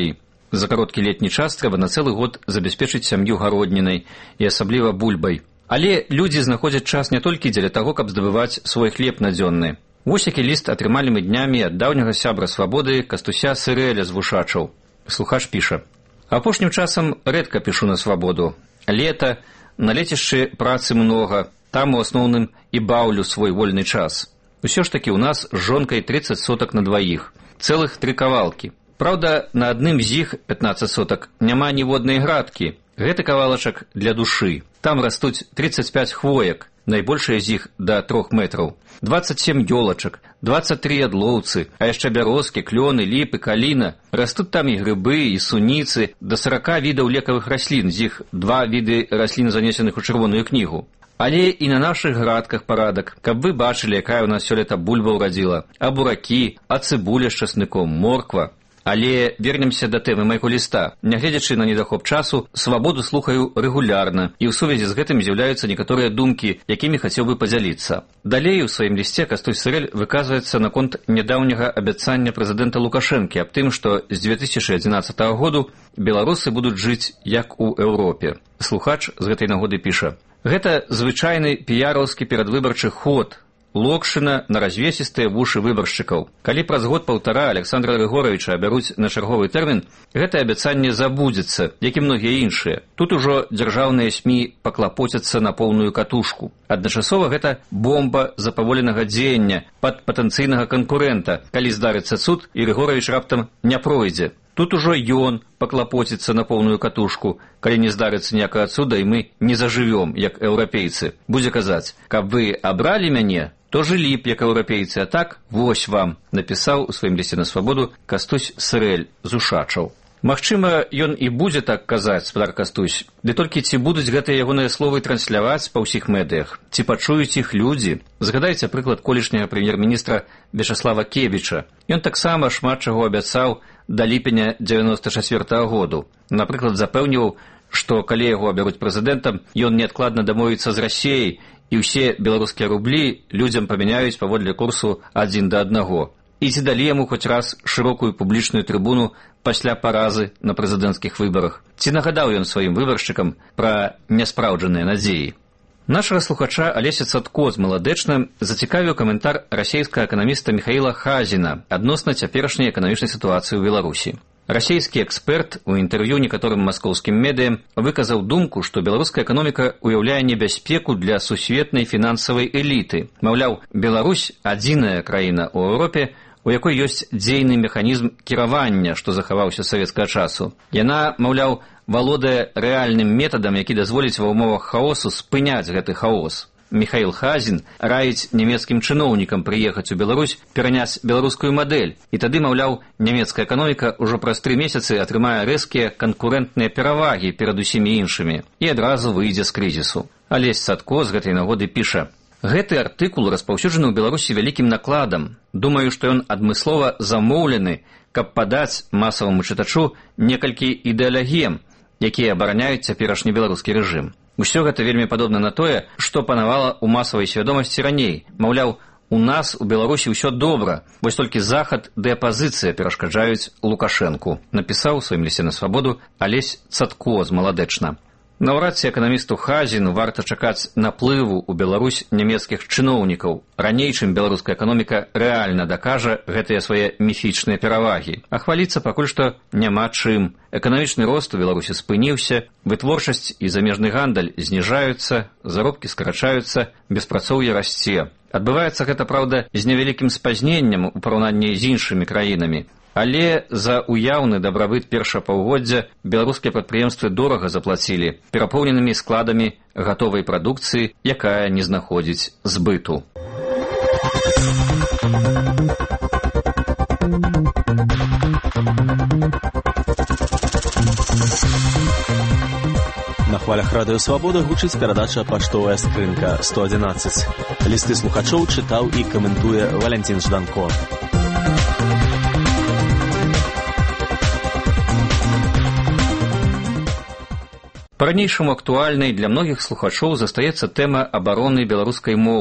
За кароткі летні час трэба на цэлы год забяспечыць сям'ю гароднінай і асабліва бульбай. Але людзі знаходзяць час не толькі дзеля таго, каб здабываць свой хлеб надзённы. Вось які ліст атрымалі мы днямі ад даўняга сябра свабоды Кастуся Сырэля з Вушачаў. Слухач піша: «Апошнім часам рэдка пішу на свабоду. Лета, на лецішчы працы многа, там у асноўным і баўлю свой вольны час. Усё ж такі ў нас з жонкай тридцать сотак на дваіх, цэлых тры кавалкі. Праўда, на адным з іх, пятнадцать сотак, няма ніводнай градкі. Гэты кавалачак для душы. Там растуць тридцать пять хвоек, найбольшыя з іх да трох метраў, двадцать семь ёлачак, двадцать три ядлоўцы, а яшчэ бярозкі, клёны, ліпы, каліна. Растуць там і грыбы, і суніцы, да сорока відаў лекавых раслін, з іх два віды раслін, занесеных у чырвоную кнігу. Але і на нашых градках парадак, каб вы бачылі, якая ў нас сёлета бульба ўрадзіла, а буракі, а цыбуля з часныком, морква. Але вернемся да тэмы майго ліста. Нягледзячы на недахоп часу, свабоду слухаю рэгулярна, і ў сувязі з гэтым з'яўляюцца некаторыя думкі, якімі хацеў бы падзяліцца. Далей у сваім лісце Кастусь Сырэль выказваецца наконт нядаўняга абяцання прэзідэнта Лукашэнкі аб тым, што з две тысячи адзінаццатага году беларусы будуць жыць як у Еўропе. Слухач з гэтай нагоды піша: «Гэта звычайны піяраўскі перадвыбарчы ход, локшына на развесістыя вушы выбаршчыкаў. Калі праз год-паўтара Александра Григоровича абяруць на чарговы тэрмін, гэтае абяцанне забудзецца, як і многія іншыя. Тут ужо дзяржаўныя СМІ паклапоцяцца на поўную катушку. Адначасова гэта бомба запаволенага дзеяння пад патэнцыйнага канкурэнта, калі здарыцца цуд і Григорович раптам не пройдзе. Тут ужо ён паклапоціцца на поўную катушку, калі не здарыцца ніякага цуда, і мы не зажывём, як еўрапейцы. Будзе казаць: каб вы абралі мяне, то жылі б як еўрапейцы, а так вось вам», напісаў у сваім лісце на свабоду Кастусь Сырэль з Ушачаў. Магчыма, ён і будзе так казаць, спадар Кастусь, ды толькі ці будуць гэтыя ягоныя словы трансляваць па ўсіх медыях, ці пачуюць іх людзі. Згадайце прыклад колішняга прэм'ер-міністра Вячаслава Кебіча. Ён таксама шмат чаго абяцаў да ліпеня дзевяноста чацвёртага году. Напрыклад, запэўніваў, што калі яго абяруць прэзідэнтам, ён неадкладна дамовіцца з Расіяй, і ўсе беларускія рублі людзям памяняюць паводле курсу адзін да аднаго. І ці далі яму хоць раз шырокую публічную трыбуну пасля паразы на прэзідэнцкіх выбарах? Ці нагадаў ён сваім выбаршчыкам пра няспраўджаныя надзеі? Нашага слухача Алеся Цатко з Маладэчна зацікавіў каментар расійскага эканаміста Михаіла Хазіна адносна цяперашняй эканамічнай сітуацыі ў Беларусі. Расійскі эксперт у інтэрв'ю некаторым маскоўскім медыям выказаў думку, што беларуская эканоміка ўяўляе небяспеку для сусветнай фінансавай эліты. Маўляў, Беларусь – адзіная краіна ў Еўропе, у якой ёсць дзейны механізм кіравання, што захаваўся з савецкага часу. Яна, маўляў, валодае рэальным метадам, які дазволіць ва ўмовах хаосу спыняць гэты хаос. Михаил Хазин раіць нямецкім чыноўнікам прыехаць у Беларусь, пераняць беларускую мадэль, і тады, маўляў, нямецкая эканоміка ўжо праз тры месяцы атрымае рэзкія канкурэнтныя перавагі перад усімі іншымі і адразу выйдзе з крызісу. Алесь Цатко з гэтай нагоды піша: «Гэты артыкул распаўсюджаны ў Беларусі вялікім накладам. Думаю, што ён адмыслова замоўлены, каб падаць масаваму чытачу некалькі ідэалагем, якія абараняюць цяперашні беларускі рэжым. Усё гэта вельмі падобна на тое, што панавала ў масавай свядомасці раней. Маўляў, у нас у Беларусі ўсё добра, вось толькі захад ды апазіцыя перашкаджаюць Лукашэнку», напісаў у сваім лісце на свабоду Алесь Цатко з Маладэчна. Наўрад ці эканамісту Хазіну варта чакаць наплыву ў Беларусь нямецкіх чыноўнікаў, раней, чым беларуская эканоміка рэальна дакажа гэтыя свае міфічныя перавагі. А хваліцца пакуль што няма чым. Эканамічны рост у Беларусі спыніўся, вытворчасць і замежны гандаль зніжаюцца, заробкі скарачаюцца, беспрацоўе расце. Адбываецца гэта, праўда, з невялікім спазненнем у параўнанні з іншымі краінамі. Але за уяўны дабрабыт першага паўгоддзя беларускія прадпрыемствы дорага заплацілі перапоўненымі складамі гатовай прадукцыі, якая не знаходзіць збыту.
На хвалях радыё Свабода гучыць перадача «Паштовая скрынка сто адзінаццаць». Лісты слухачоў чытаў і каментуе Валянцін Жданко.
Па-ранейшаму актуальнай для многіх слухачоў застаецца тэма абароны беларускай мовы.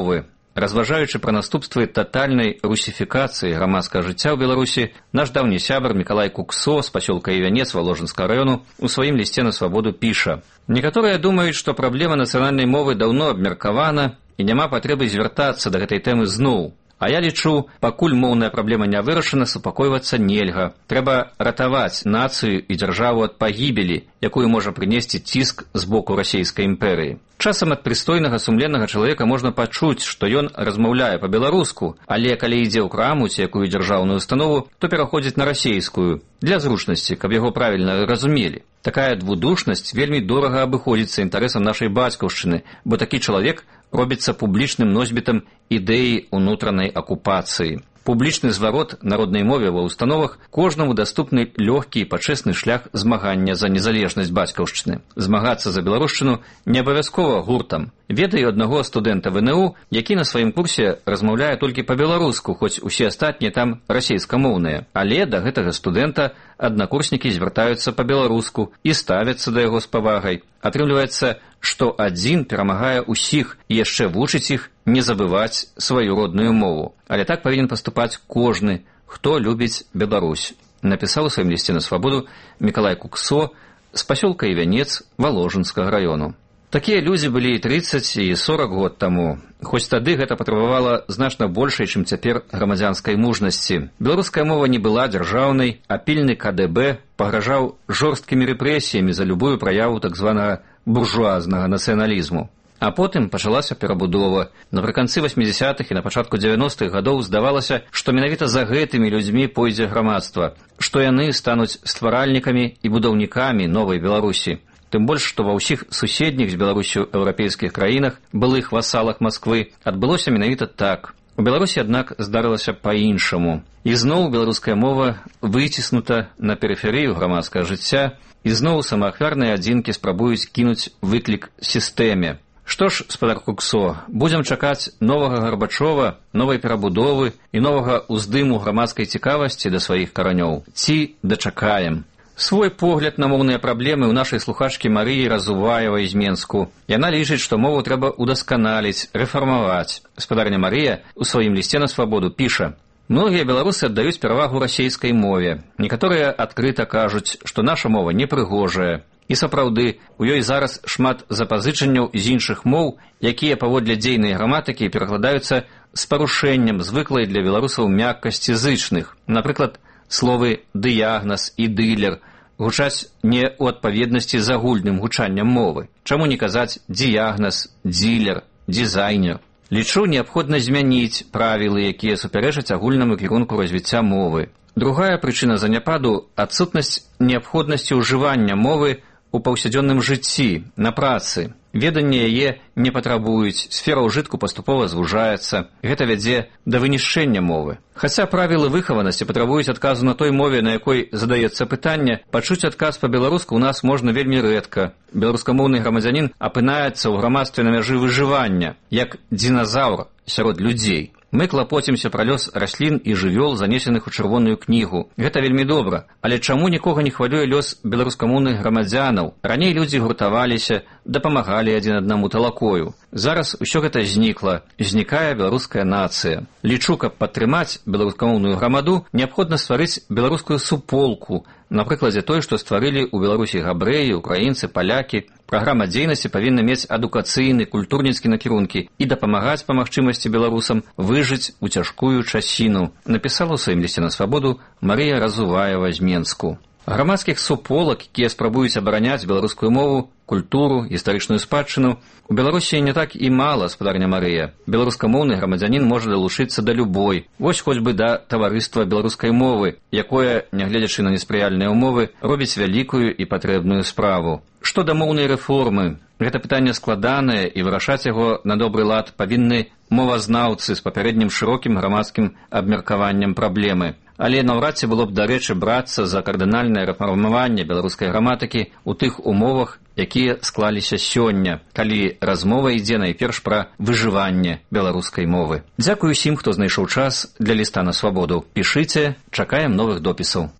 Разважаючы пра наступствы татальнай русіфікацыі грамадскага жыцця ў Беларусі, наш даўні сябар Мікалай Куксо з пасёлка Івянец Воложанскага раёну у сваім лісце на свабоду піша: «Некаторыя думаюць, што праблема нацыянальнай мовы даўно абмеркавана і няма патрэбы звяртацца да гэтай тэмы зноў. А я лічу, пакуль моўная праблема не вырашана, супакойвацца нельга. Трэба ратаваць нацыю і дзяржаву ад пагібелі, якую можа прынесці ціск з боку расійскай імперыі. Часам ад прыстойнага сумленнага чалавека можна пачуць, што ён размаўляе па-беларуску, але калі ідзе ў краму ці якую дзяржаўную установу, то пераходзіць на расейскую, для зручнасці, каб яго правільна разумелі. Такая двудушнасць вельмі дорага абыходзіцца інтарэсам нашай бацькаўшчыны, бо такі чалавек робіцца публічным носьбітам ідэі ўнутранай акупацыі. Публічны зварот народнай мове ва ўстановах кожнаму даступны лёгкі і пачэсны шлях змагання за незалежнасць бацькаўшчыны. Змагацца за беларушчыну не абавязкова гуртам. Ведаю аднаго студэнта ВНУ, які на сваім курсе размаўляе толькі па-беларуску, хоць усе астатнія там расейскамоўныя. Але да гэтага студэнта аднакурснікі звяртаюцца па-беларуску і ставяцца да яго з павагай. Атрымліваецца, што адзін перамагае ўсіх і яшчэ вучыць іх не забываць сваю родную мову. Але так павінен паступаць кожны, хто любіць Беларусь. Напісаў у сваім лісце на свабоду Мікалай Куксо з пасёлка Івянец Воложанскага раёну. Такія людзі былі і трыццаць і сорак год таму. Хоць тады гэта патрабавала значна большай, чым цяпер грамадзянскай мужнасці. Беларуская мова не была дзяржаўнай, а пільны ка дэ бэ пагражаў жорсткімі рэпрэсіямі за любую праяву так званага буржуазнага нацыяналізму. А потым пачалася перабудова. Напрыканцы васьмідзясятых і на пачатку дзевяностых гадоў здавалася, што менавіта за гэтымі людзьмі пойдзе грамадства, што яны стануць стваральнікамі і будаўнікамі новай Беларусі. Тым больш, што ва ўсіх суседніх з Беларусю еўрапейскіх краінах, былых васалах Масквы, адбылося менавіта так. У Беларусі, аднак, здарылася па-іншаму. І зноў беларуская мова выціснута на перыферыю грамадскага жыцця, і зноў самаахвярныя адзінкі спрабуюць кінуць выклік сістэме. Што ж, спадар Куксо, будзем чакаць новага Гарбачова, новай перабудовы і новага ўздыму грамадскай цікавасці да сваіх каранёў. Ці дачакаем? Свой погляд на моўныя праблемы ў нашай слухачкі Марыі Разуваевай з Менску. Яна лічыць, што мову трэба удасканаліць, рэфармаваць. Спадарня Марыя у сваім лісце на свабоду піша: «Многія беларусы аддаюць перавагу расейскай мове. Некаторыя адкрыта кажуць, што наша мова непрыгожая. І сапраўды, у ёй зараз шмат запазычанняў з іншых моў, якія паводле дзейнай граматыкі перакладаюцца з парушэннем звыклай для беларусаў мяккасці зычных. Напрыклад, словы «дыягназ» і «дылер» гучаць не ў адпаведнасці з агульным гучаннем мовы. Чаму не казаць «діягназ», «дзілер», «дызайнер»? Лічу, неабходна змяніць правілы, якія супярэчаць агульнаму кірунку развіцця мовы. Другая прычына заняпаду – адсутнасць неабходнасці ўжывання мовы у паўсядзённым жыцці, на працы. Веданне яе не патрабуюць, сфера ўжытку паступова звужаецца. Гэта вядзе да вынішчэння мовы. Хаця правілы выхаванасці патрабуюць адказу на той мове, на якой задаецца пытанне, пачуць адказ па-беларуску ў нас можна вельмі рэдка. Беларускамоўны грамадзянін апынаецца ў грамадстве на мяжы выжывання, як диназаўр сярод людзей. Мы клапоцімся пра лёс раслін і жывёл, занесеных у чырвоную кнігу. Гэта вельмі добра. Але чаму нікога не хвалюе лёс беларускамоўных грамадзянаў? Раней людзі гуртаваліся, дапамагалі адзін аднаму талакою. Зараз усё гэта знікла. Знікае беларуская нацыя. Лічу, каб падтрымаць беларускамоўную грамаду, неабходна стварыць беларускую суполку, на прыкладзе той, што стварылі ў Беларусі габрэі, украінцы, палякі. Праграма дзейнасці павінна мець адукацыйны, культурніцкі накірункі і дапамагаць па магчымасці беларусам выжыць у цяжкую часіну, напісала ў сваім лісце на свабоду Марыя Разуваева з Менску. Грамадскіх суполак, якія спрабуюць абараняць беларускую мову, культуру, гістарычную спадчыну, у Беларусі не так і мала, спадарня Марыя. Беларускамоўны грамадзянін можа далучыцца да любой, вось хоць бы да таварыства беларускай мовы, якое, нягледзячы на неспрыяльныя ўмовы, робіць вялікую і патрэбную справу. Што да моўнай рэформы? Гэта пытанне складанае, і вырашаць яго на добры лад павінны мовазнаўцы з папярэднім шырокім грамадскім абмеркаваннем праблемы. Але наўрад ці было б дарэчы брацца за кардынальнае рэфармаванне беларускай граматыкі ў тых умовах, якія склаліся сёння, калі размова ідзе найперш пра выжыванне беларускай мовы. Дзякую усім, хто знайшоў час для ліста на свабоду. Пішыце, чакаем новых допісаў.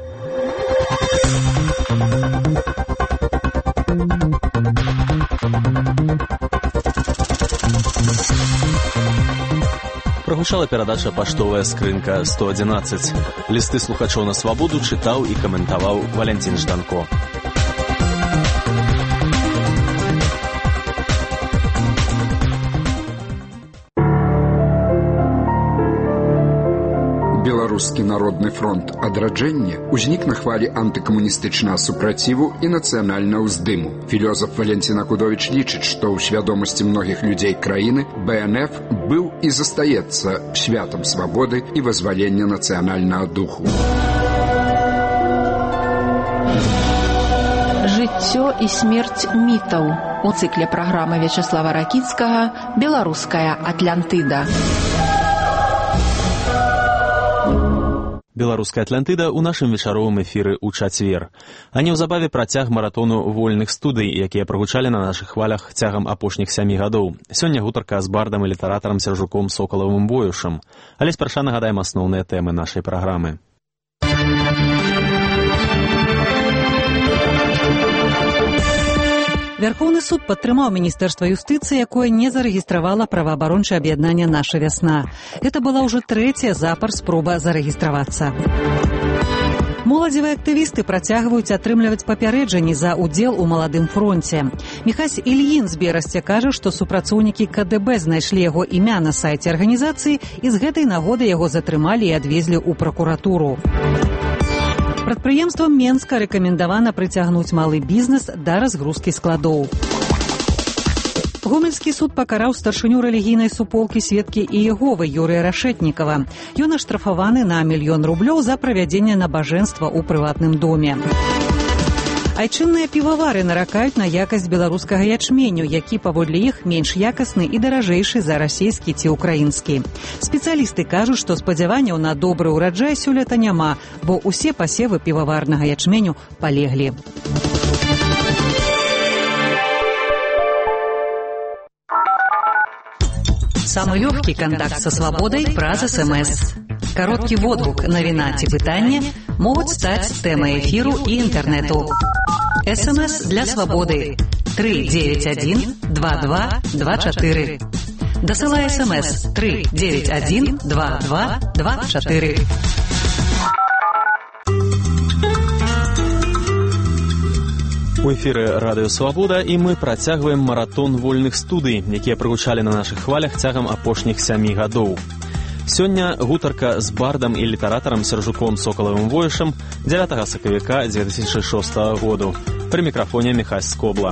Прагучала перадача «Паштовая скрынка сто одиннадцать». Лісты слухачоў на свабоду чытаў і каментаваў Валянцін Жданко.
Беларускі народны фронт адраджэння узнік на хвалі антыкамуністычнага супраціву і нацыянальнага ўздыму. Філёзаф Валянцін Акудовіч лічыць, што ў свядомасці многіх людзей краіны бэ эн эф быў і застаецца святам свабоды і вызвалення нацыянальнага духу.
Жыццё і смерць мітаў. У цыкле праграмы Вячаслава Ракіцкага «Беларуская Атлантыда».
Беларуская Атлантыда ў нашым вечаровым эфіры ў чацвер. А неўзабаве працяг маратону вольных студый, якія прагучалі на нашых хвалях цягам апошніх сямі гадоў. Сёння гутарка з бардам і літаратарам Сяржуком Сокалавым Воюшам. Але спярша нагадаем асноўныя тэмы нашай праграмы.
Вярхоўны суд падтрымаў міністэрства юстыцыі, якое не зарэгістравала праваабарончае аб'яднанне «Наша вясна». Гэта была ўжо трэцяя запар спроба зарэгістравацца. Моладзевыя актывісты працягваюць атрымліваць папярэджанні за ўдзел у маладым фронце. Міхась Ільін з Берасця кажа, што супрацоўнікі ка дэ бэ знайшлі яго імя на сайце арганізацыі і з гэтай нагоды яго затрымалі і адвезлі ў пракуратуру. Прадпрыемствам Менска рэкамендавана прыцягнуць малы бізнес да разгрузкі складоў. Гомельскі суд пакараў старшыню рэлігійнай суполкі сведкі Іеговы Юрыя Рашэтнікава. Ён аштрафаваны на мільён рублёў за правядзенне набажэнства ў прыватным доме. Айчынныя півавары наракаюць на якасць беларускага ячменю, які, паводле іх, менш якасны і даражэйшы за расійскі ці ўкраінскі. Спецыялісты кажуць, што спадзяванняў на добры ўраджай сёлета няма, бо ўсе пасевы піваварнага ячменю палеглі. Самы лёгкі кантакт са свабодай праз эс эм эс. Кароткі водгук, навіна ці пытанне могуць стаць тэмай эфіру і інтэрнэту. эс эм эс для свабоды тры дзевяць адзін два два два чатыры. Дасылай эс эм эс тры дзевяць адзін два два два чатыры.
У эфіры радыё «Свабода» і мы працягваем маратон вольных студый, якія прагучалі на нашых хвалях цягам апошніх сямі гадоў. Сёння гутарка з бардам і літаратарам Сяржуком Сокалавым Воюшам дзевятага сакавіка дзве тысячы шостага году. Пры мікрафоне Міхась Скобла.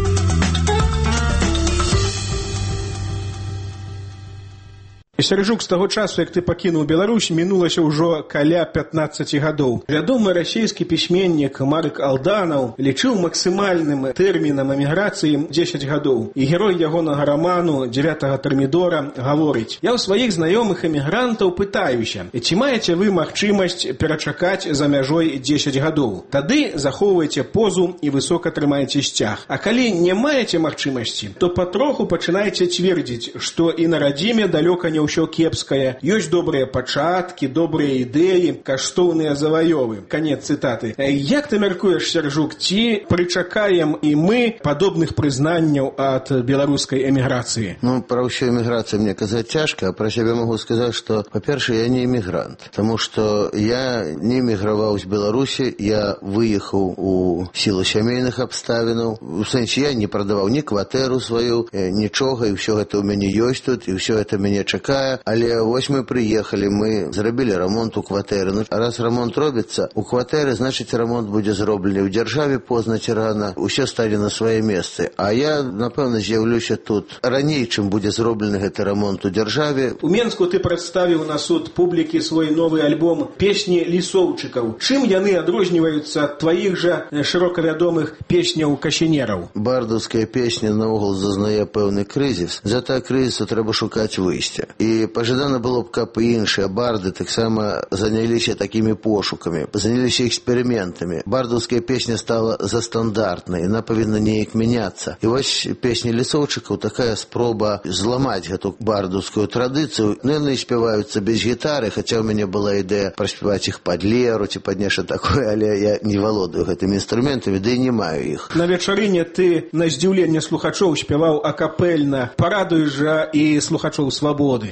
Сяржук, з таго часу, як ты пакінуў Беларусь, мінулася ўжо каля пятнаццаць гадоў. Вядомы расійскі пісьменнік Марк Алданаў лічыў максімальным тэрмінам эміграцыі дзесяць гадоў. І герой ягонага раману «Дзевятага тэрмідора» гаворыць: «Я ў сваіх знаёмых эмігрантаў пытаюся, ці маеце вы магчымасць перачакаць за мяжой дзесяць гадоў? Тады захоўвайце позу і высока трымайце сцяг. А калі не маеце магчымасці, то патроху пачынайце цвердзіць, што і на радзіме далёка не ўсё кепскае, ёсць добрыя пачаткі, добрыя ідэі, каштоўныя заваёвы». Канец цытаты. Як ты мяркуеш, Сяржук, ці прычакаем і мы падобных прызнанняў ад беларускай эміграцыі?
Ну, пра ўсю эміграцыю мне казаць цяжка, а пра сябе магу сказаць, што, па-першае, я не эмігрант, таму што я не эміграваў з Беларусі, я выехаў у сілу сямейных абставінаў, у сэнсе я не прадаваў ні кватэру сваю, нічога, і ўсё гэта ў мяне ёсць тут, і ўсё гэта мяне чакае. Але вось мы прыехалі, мы зрабілі рамонт у кватэры. Ну, раз рамонт робіцца у кватэры, значыць рамонт будзе зроблены ў дзяржаве позна ці рана, усё стане на свае месцы. А я, напэўна, з'яўлюся тут раней, чым будзе зроблены гэты рамонт у дзяржаве.
У Менску ты прадставіў на суд публікі свой новы альбом «Песні лісоўчыкаў». Чым яны адрозніваюцца ад тваіх жа шырока вядомых песняў кашенераў?
Бардаўская песня наогул зазнае пэўны крызіс. За та крызісу трэба шукаць выйсце. І пажадана было б, каб і іншыя барды таксама заняліся такімі пошукамі, заняліся эксперыментамі. Бардаўская песня стала застандартнай, яна павінна неяк мяняцца. І вось песня лісоўчыкаў такая спроба зламаць гэту бардаўскую традыцыю. Ну, яны спяваюцца без гітары, хаця ў мяне была ідэя праспяваць іх пад леру ці пад нешта такое, але я не валодаю гэтымі інструментамі, ды і не маю іх.
На вечарыне ты на здзіўленне слухачоў спяваў акапельна. Парадуй жа і слухачоў свабоды.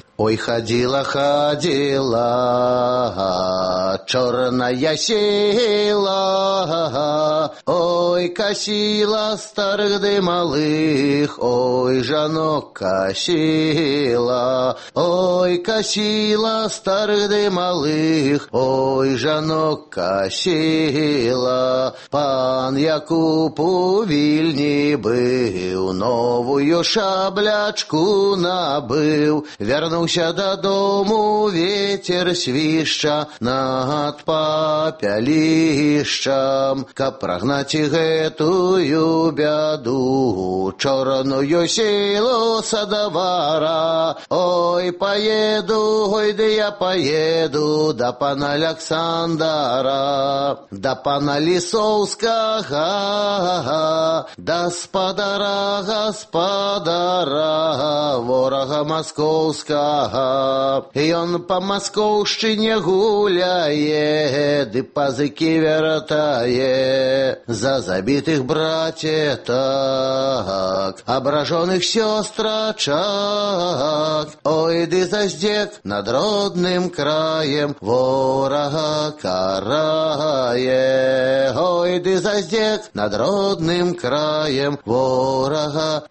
песни.
Ой, ходила, ходила, черная сила, ой, косила старых да малых, ой, жанок косила, ой, косила старых да малых, ой, жанок косила. Пан Якуб у Вільні быў, новую шаблячку набыў, вярнуўся дадому, ветер свішча над папялішчам, каб прагнаць і гэтую бяду, чорную сілу садавара. Ой, поеду, ой, да я поеду да пана Александра, да пана Лісоўскага, да спадара гаспадара, ворага маскоўскага. Ён па маскоўшчыне гуляе, ды пазыкі вяртае, за забітых братетак, абражоных сёстрачак. Ой, ды за здзек над родным краем ворага карае. Ой, ды за здзек над родным краем ворага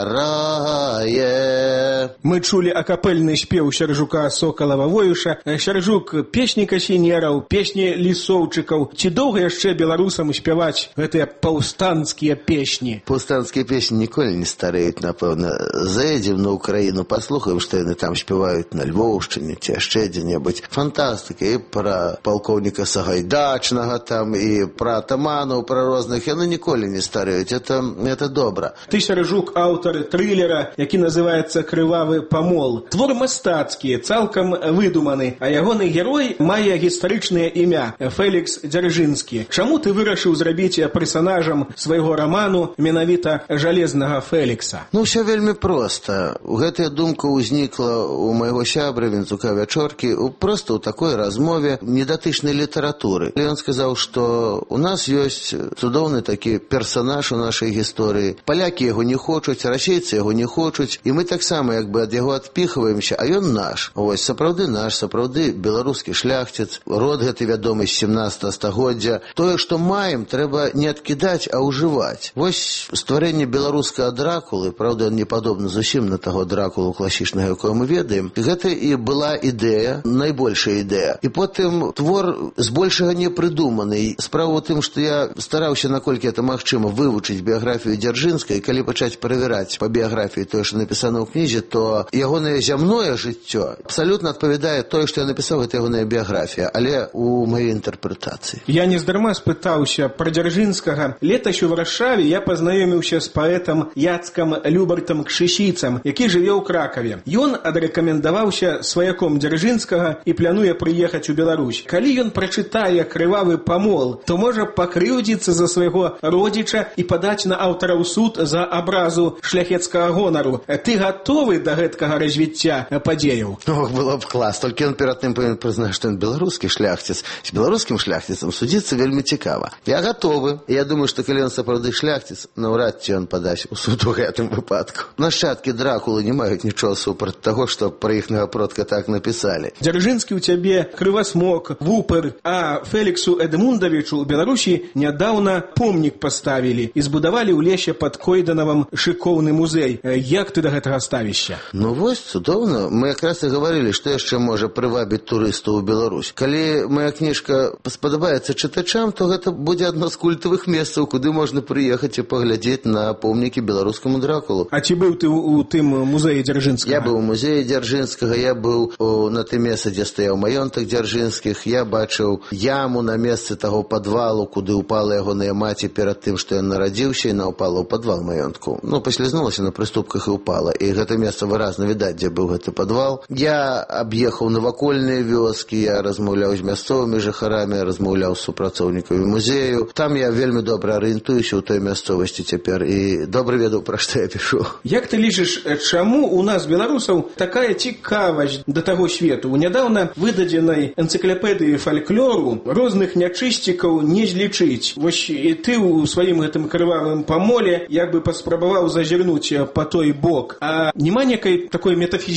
карае.
Мы чулі акапельны спеў Сяржука Сокалава-Воюша. Сяржук песні касінераў, песні лісоўчыкаў. Ці доўга яшчэ беларусам спяваць гэтыя паўстанцкія песні?
Паўстанцкія песні ніколі не стареюць, напэўна. Заедзем на Украіну, паслухаем, што яны там спяваюць на Львоўшчыне ці яшчэ дзе-небудзь. Фантастыка. І пра палкоўніка Сагайдачнага там, і пра атаманаў, пра розных. Яны ніколі не стареюць. Это, это добра.
Ты, Сяржук, аўтар трылера, які называецца «Крывавы памол». Твор мастацкі, цалкам выдуманы, а ягоны герой мае гістарычнае імя – Фелікс Дзяржынскі. Чаму ты вырашыў зрабіць персанажам свайго раману менавіта жалезнага Фелікса?
Ну, ўсё вельмі проста. Гэтая думка ўзнікла у майго сябра Вінцука Вячоркі проста ў такой размове недатычнай літаратуры. Ён сказаў, што у нас ёсць цудоўны такі персанаж у нашай гісторыі. Палякі яго не хочуць, расейцы яго не хочуць, і мы таксама як бы ад яго адпіхваемся, а ён наш. Вось, сапраўды наш, сапраўды беларускі шляхціц, род гэты вядомы з сямнаццатага стагоддзя. Тое, што маем, трэба не адкідаць, а ўжываць. Вось стварэнне беларускага Дракулы, правда, ён не падобны зусім на таго Дракулу класічнага, якого мы ведаем, гэта і была ідэя, найбольшая ідэя. І потым твор збольшага не прыдуманы. Справа ў тым, што я стараўся, наколькі это магчыма, вывучыць біяграфію Дзяржынскай, і калі пачаць правяраць па біяграфіі тое, што напісана ў кнізе, то ягонае зямное жыццё абсалютна адпавядае тое, што я напісаў, гэта ягоная біяграфія, але у маёй інтэрпрэтацыі.
Я нездарма спытаўся пра Дзяржынскага. Летась у Варшаве я пазнаёміўся з паэтам Яцкам Любартам Кшысіцам, які жыве ў Кракаве. Ён адрэкамендаваўся сваяком Дзяржынскага і плануе прыехаць у Беларусь. Калі ён прачытае «Крывавы памол», то можа пакрыўдзіцца за свайго родзіча і падаць на аўтара ў суд за абразу шляхецкага гонару. Ты гатовы да гэткага развіцця падзеяў?
Ох, было б клас. Толькі ён перад тым павінен прызнаць, што ён беларускі шляхціц. З беларускім шляхціцам судзіцца вельмі цікава. Я гатовы. Я думаю, што калі ён сапраўды шляхціц, наўрад ці ён падасць у суд у гэтым выпадку. Нашчадкі Дракулы не маюць нічога супраць таго, што пра іхнага продка так напісалі.
Дзяржынскі ў цябе крывасмок, вупыр, а Феліксу Эдмундавічу ў Беларусі нядаўна помнік паставілі і збудавалі ў лесе пад Койданавым шыкоўны музей. Як ты да гэтага ставішся?
Ну вось, цудоўна. Мы якраз і гаварылі, што яшчэ можа прывабіць турыстаў у Беларусь. Калі моя кніжка спадабаецца чытачам, то гэта будзе адно з культавых месцаў, куды можна прыехаць і паглядзець на помнікі беларускаму Дракулу.
А ці быў ты у тым музеі Дзяржынскага?
Я быў у музеі Дзяржынскага, я быў на тым месцы, дзе стаяў маёнтак Дзяржынскіх, я бачыў яму на месцы таго падвалу, куды упала ягоная маці перад тым, што ён нарадзіўся, і на упала ў падвал маёнтку. Ну, паслізнулася на прыступках і упала. І гэта месца выразна відаць, дзе быў гэты падвал. Я аб'ехаў навакольныя вёскі, я размаўляў з мясцовымі жыхарамі, размаўляў з супрацоўнікамі музею. Там я вельмі добра арыентуюся ў той мясцовасці цяпер і добра ведаў, пра што я пішу.
Як ты лічыш, чаму у нас, беларусаў, такая цікавасць да таго свету? У нядаўна выдадзенай энцыклапедыі фальклору розных нячысцікаў не злічыць. Вось і ты ў сваім гэтым крывавым памоле як бы паспрабаваў зазірнуць па той бок. А няма некай такой метафізічнай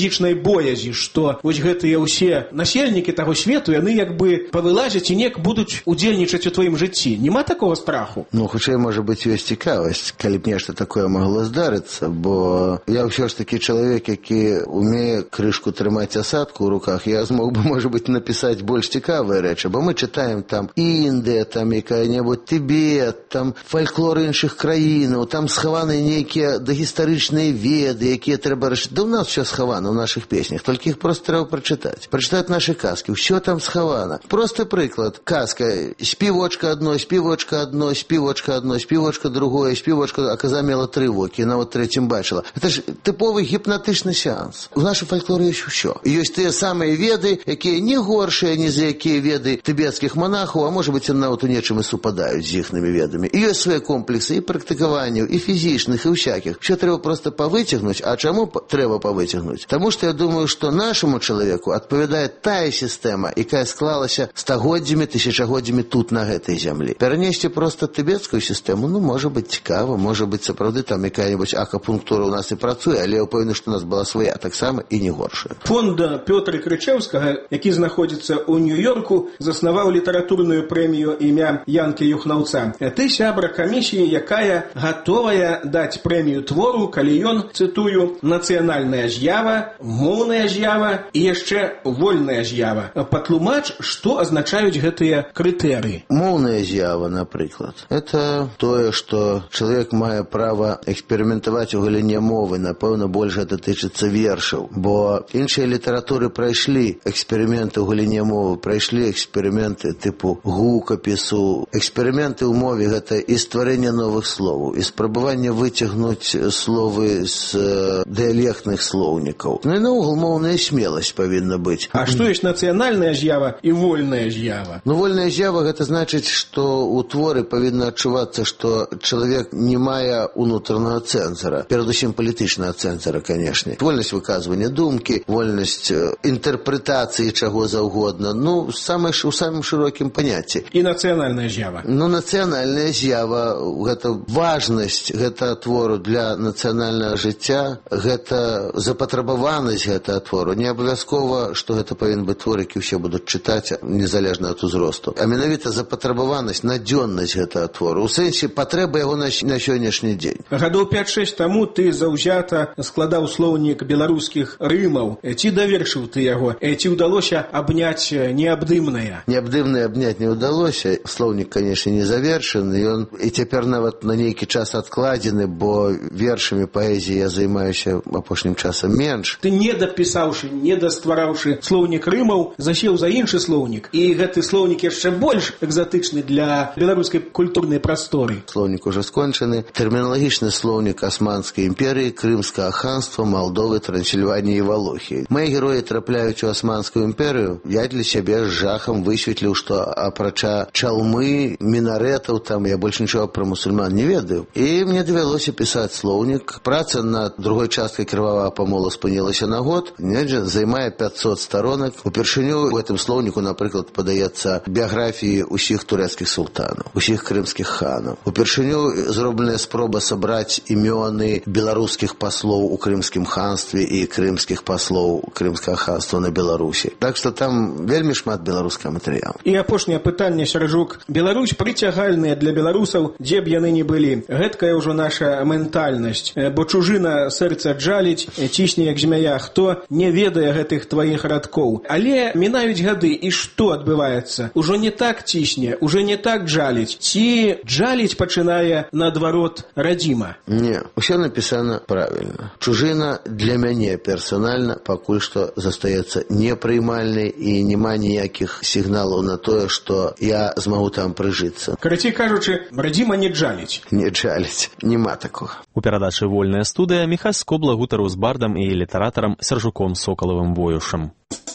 фізічнай боязі, што вось гэтыя ўсе насельнікі таго свету, яны як бы павылазяць і неяк будуць удзельнічаць у тваім жыцці. Нема такого страху?
Ну, хутчэй, можа быць, ёсць цікавасць, калі б нешта такое магло здарыцца, бо я ўсё ж такі чалавек, які умее крышку трымаць асадку ў руках, я змог бы, можа быць, напісаць больш цікавыя рэчы, бо мы чытаем там Індыя, там якая-небудзь Тыбет, там фальклор іншых краінаў, там схаваны нейкія дагістарычныя веды, якія трэба рашыць. Да ў нас все схавана ў нашых песнях, толькі іх проста трэба прачытаць. Прачытаць нашы казкі, ўсё там схавана. Просты прыклад. Казка. Співочка одно, співочка одно, співочка одно, співочка другое, співочка, а коза мела тры вокі, нават трэцім бачыла. Это ж тыповы гіпнатычны сеанс. У нашай фальклоры ёсць усё. Ёсць тыя самыя веды, якія не горшыя, ні за якія веды тыбецкіх монахаў, а можа быць, нават у нечым і супадаюць з іхнымі ведамі. І ёсць свае комплексы і практыкаванняў, і фізічных, і ўсякіх. Все трэба проста павыцягнуць. А чаму трэба павыцягнуць? Таму што я думаю, што нашаму чалавеку адпавядае тая сістэма, якая склалася стагоддзямі, тысячагоддзямі тут, на гэтай зямлі. Перанесці проста тыбецкую сістэму, ну, можа быць цікава, можа быць, сапраўды там якая-небудзь акупунктура ў нас і працуе, але я ўпэўнены, што у нас была свая таксама і не горшая.
Фонд Пётра Крычэўскага, які знаходзіцца ў Нью-Йорку, заснаваў літаратурную прэмію імя Янкі Юхнаўца. Ты сябра камісіі, якая гатовая даць прэмію твору, калі ён, цытую, нацыянальная з'ява, моўная з'ява і яшчэ вольная з'ява. Патлумач, што азначаюць гэтыя крытэрыі?
Моўная з'ява, напрыклад, это тое, што чалавек мае права эксперыментаваць у галіне мовы, напэўна, больш гэта тычыцца вершаў, бо іншыя літаратуры прайшлі эксперыменты ў галіне мовы, прайшлі эксперыменты тыпу гукапісу. Эксперыменты ў мове гэта і стварэнне новых словаў, і спрабаванне выцягнуць словы з дыялектных слоўнікаў. Ну і наогул моўная смеласць павінна быць.
А што ёсць нацыянальная з'ява і вольная з'ява?
Ну, вольная з'ява гэта значыць, што ў творы павінна адчувацца, што чалавек не мае унутранага цэнзара, перадусім палітычнага цэнзара, канешне. Вольнасць выказвання думкі, вольнасць інтэрпрэтацыі чаго заўгодна, ну, самай, у самым шырокім паняцці.
І нацыянальная з'ява?
Ну, нацыянальная з'ява, гэта важнасць гэта твору для нацыянальнага жыцця, гэта запатрабаванасць гэтага твору. Не абавязкова, што гэта павінен быць твор, які ўсе будуць чытаць, незалежна ад узросту. А менавіта запатрабаванасць, надзённасць гэтага твору. У сэнсе патрэбы яго на, на сённяшні дзень.
Гадоў пяць-шэсць таму ты заўзята складаў слоўнік беларускіх рымаў. Ці давершыў ты яго? Ці ўдалося абняць неабдымнае?
Неабдымнае абняць не ўдалося. Слоўнік, канешне, не завершаны. Ён і цяпер нават на нейкі час адкладзены, бо вершамі паэзіі я займаюся апошнім часам менш.
Ты не дапісаўшы, не даствараўшы слоўнік рымаў, засеў за іншы слоўнік. І гэты слоўнік яшчэ больш экзатычны для беларускай культурнай прасторы.
Слоўнік ужо скончаны. Тэрміналагічны слоўнік Асманскай імперыі, Крымскага ханства, Малдовы, Трансільваніі і Валохіі. Мае героі трапляюць у Асманскую імперыю. Я для сябе з жахам высветліў, што апрача чалмы, мінарэтаў, там я больш нічого пра мусульман не ведаю. І мне давялося пісаць слоўнік. Праца над другой часткай крывавага памола спынілася на год. Недзе займае пятьсот сторонак. Упершыню у гэтым слоўніку, напрыклад, падаецца біяграфіі ўсіх турэцкіх султанаў, усіх крымскіх ханаў. Упершыню зробленая спроба сабраць імёны беларускіх паслоў у крымскім ханстве і крымскіх паслоў крымскага ханства на Беларусі. Так што там вельмі шмат беларускага матэрыялу.
І апошняе пытанне, Сяржук. Беларусь прыцягальная для беларусаў, дзе б яны не былі. Гэткая ўжо наша ментальнасць. Бо чужына сэрца джаліць, цісне як змяя. Хто не ведае гэтых тваіх радкоў. Але мінаюць гады, і што адбываецца? Ужо не так цісне, уже не так жаліць. Ці жаліць пачынае наадварот радзіма?
Не, усё напісана правільна. Чужына для мяне персанальна пакуль што застаецца непрыймальнай і няма ніякіх сігналаў на тое, што я змагу там прыжыцца.
Карацей кажучы, радзіма не жаліць.
Не жаліць, няма такога.
У перадачы «Вольная студыя» Міхась Скобла гутарыў з бардам і літаратарам Сяржуком Сокалавым-Воюшам.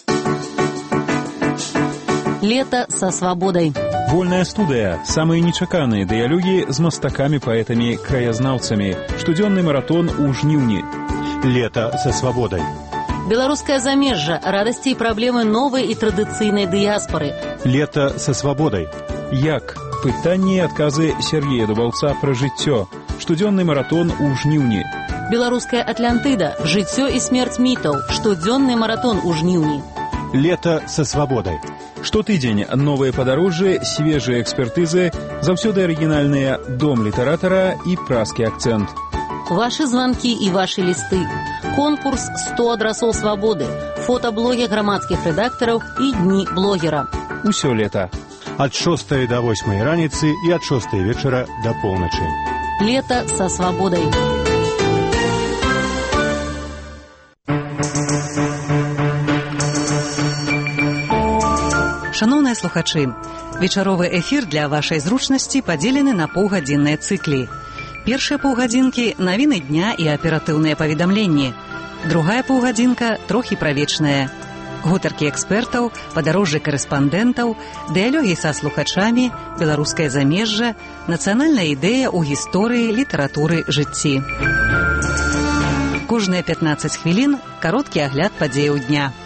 Лето со свободой.
Вольная студыя. Самыя нечаканыя дыялогі з мастакамі, паэтамі, краязнаўцамі. Штодзённы маратон у жніўні.
Лето со свободой. Белорусское замежжа. Радости и проблемы новой и традыцыйнай дыяспоры.
Лето со свободой. Як? Пытанні і адказы Сергея Дубаўца пра жыццё. Штодзённы маратон у жніўні.
Беларуская Атлантыда. Жыццё і смерць мітаў. Штодзённы маратон у жніўні.
Лето со свободой. Штотыдзень новыя падарожжы, свежыя экспертызы, заўсёды арыгінальныя дом літаратара і празкі акцэнт.
Вашы званкі і вашы лісты. Конкурс сто адрасоў свабоды. Фотаблогі грамадскіх рэдактараў і дні блогера.
Усё лета.
Ад шостай да восьмай раніцы і ад шостай вечара да поўначы.
Лето са свабодай.
Шановныя слухачы, вечаровы эфір для вашай зручнасці падзелены на паўгадзінныя цыклі. Першыя паўгадзінкі – навіны дня і аператыўныя паведамленні. Другая паўгадзінка – трохі пра вечнае. Гутаркі экспертаў, падарожжы карэспандэнтаў, дыялогі са слухачамі, беларускае замежжа, нацыянальная ідэя ў гісторыі, літаратуры, жыцці. Кожныя пятнаццаць хвілін – кароткі агляд падзеяў дня.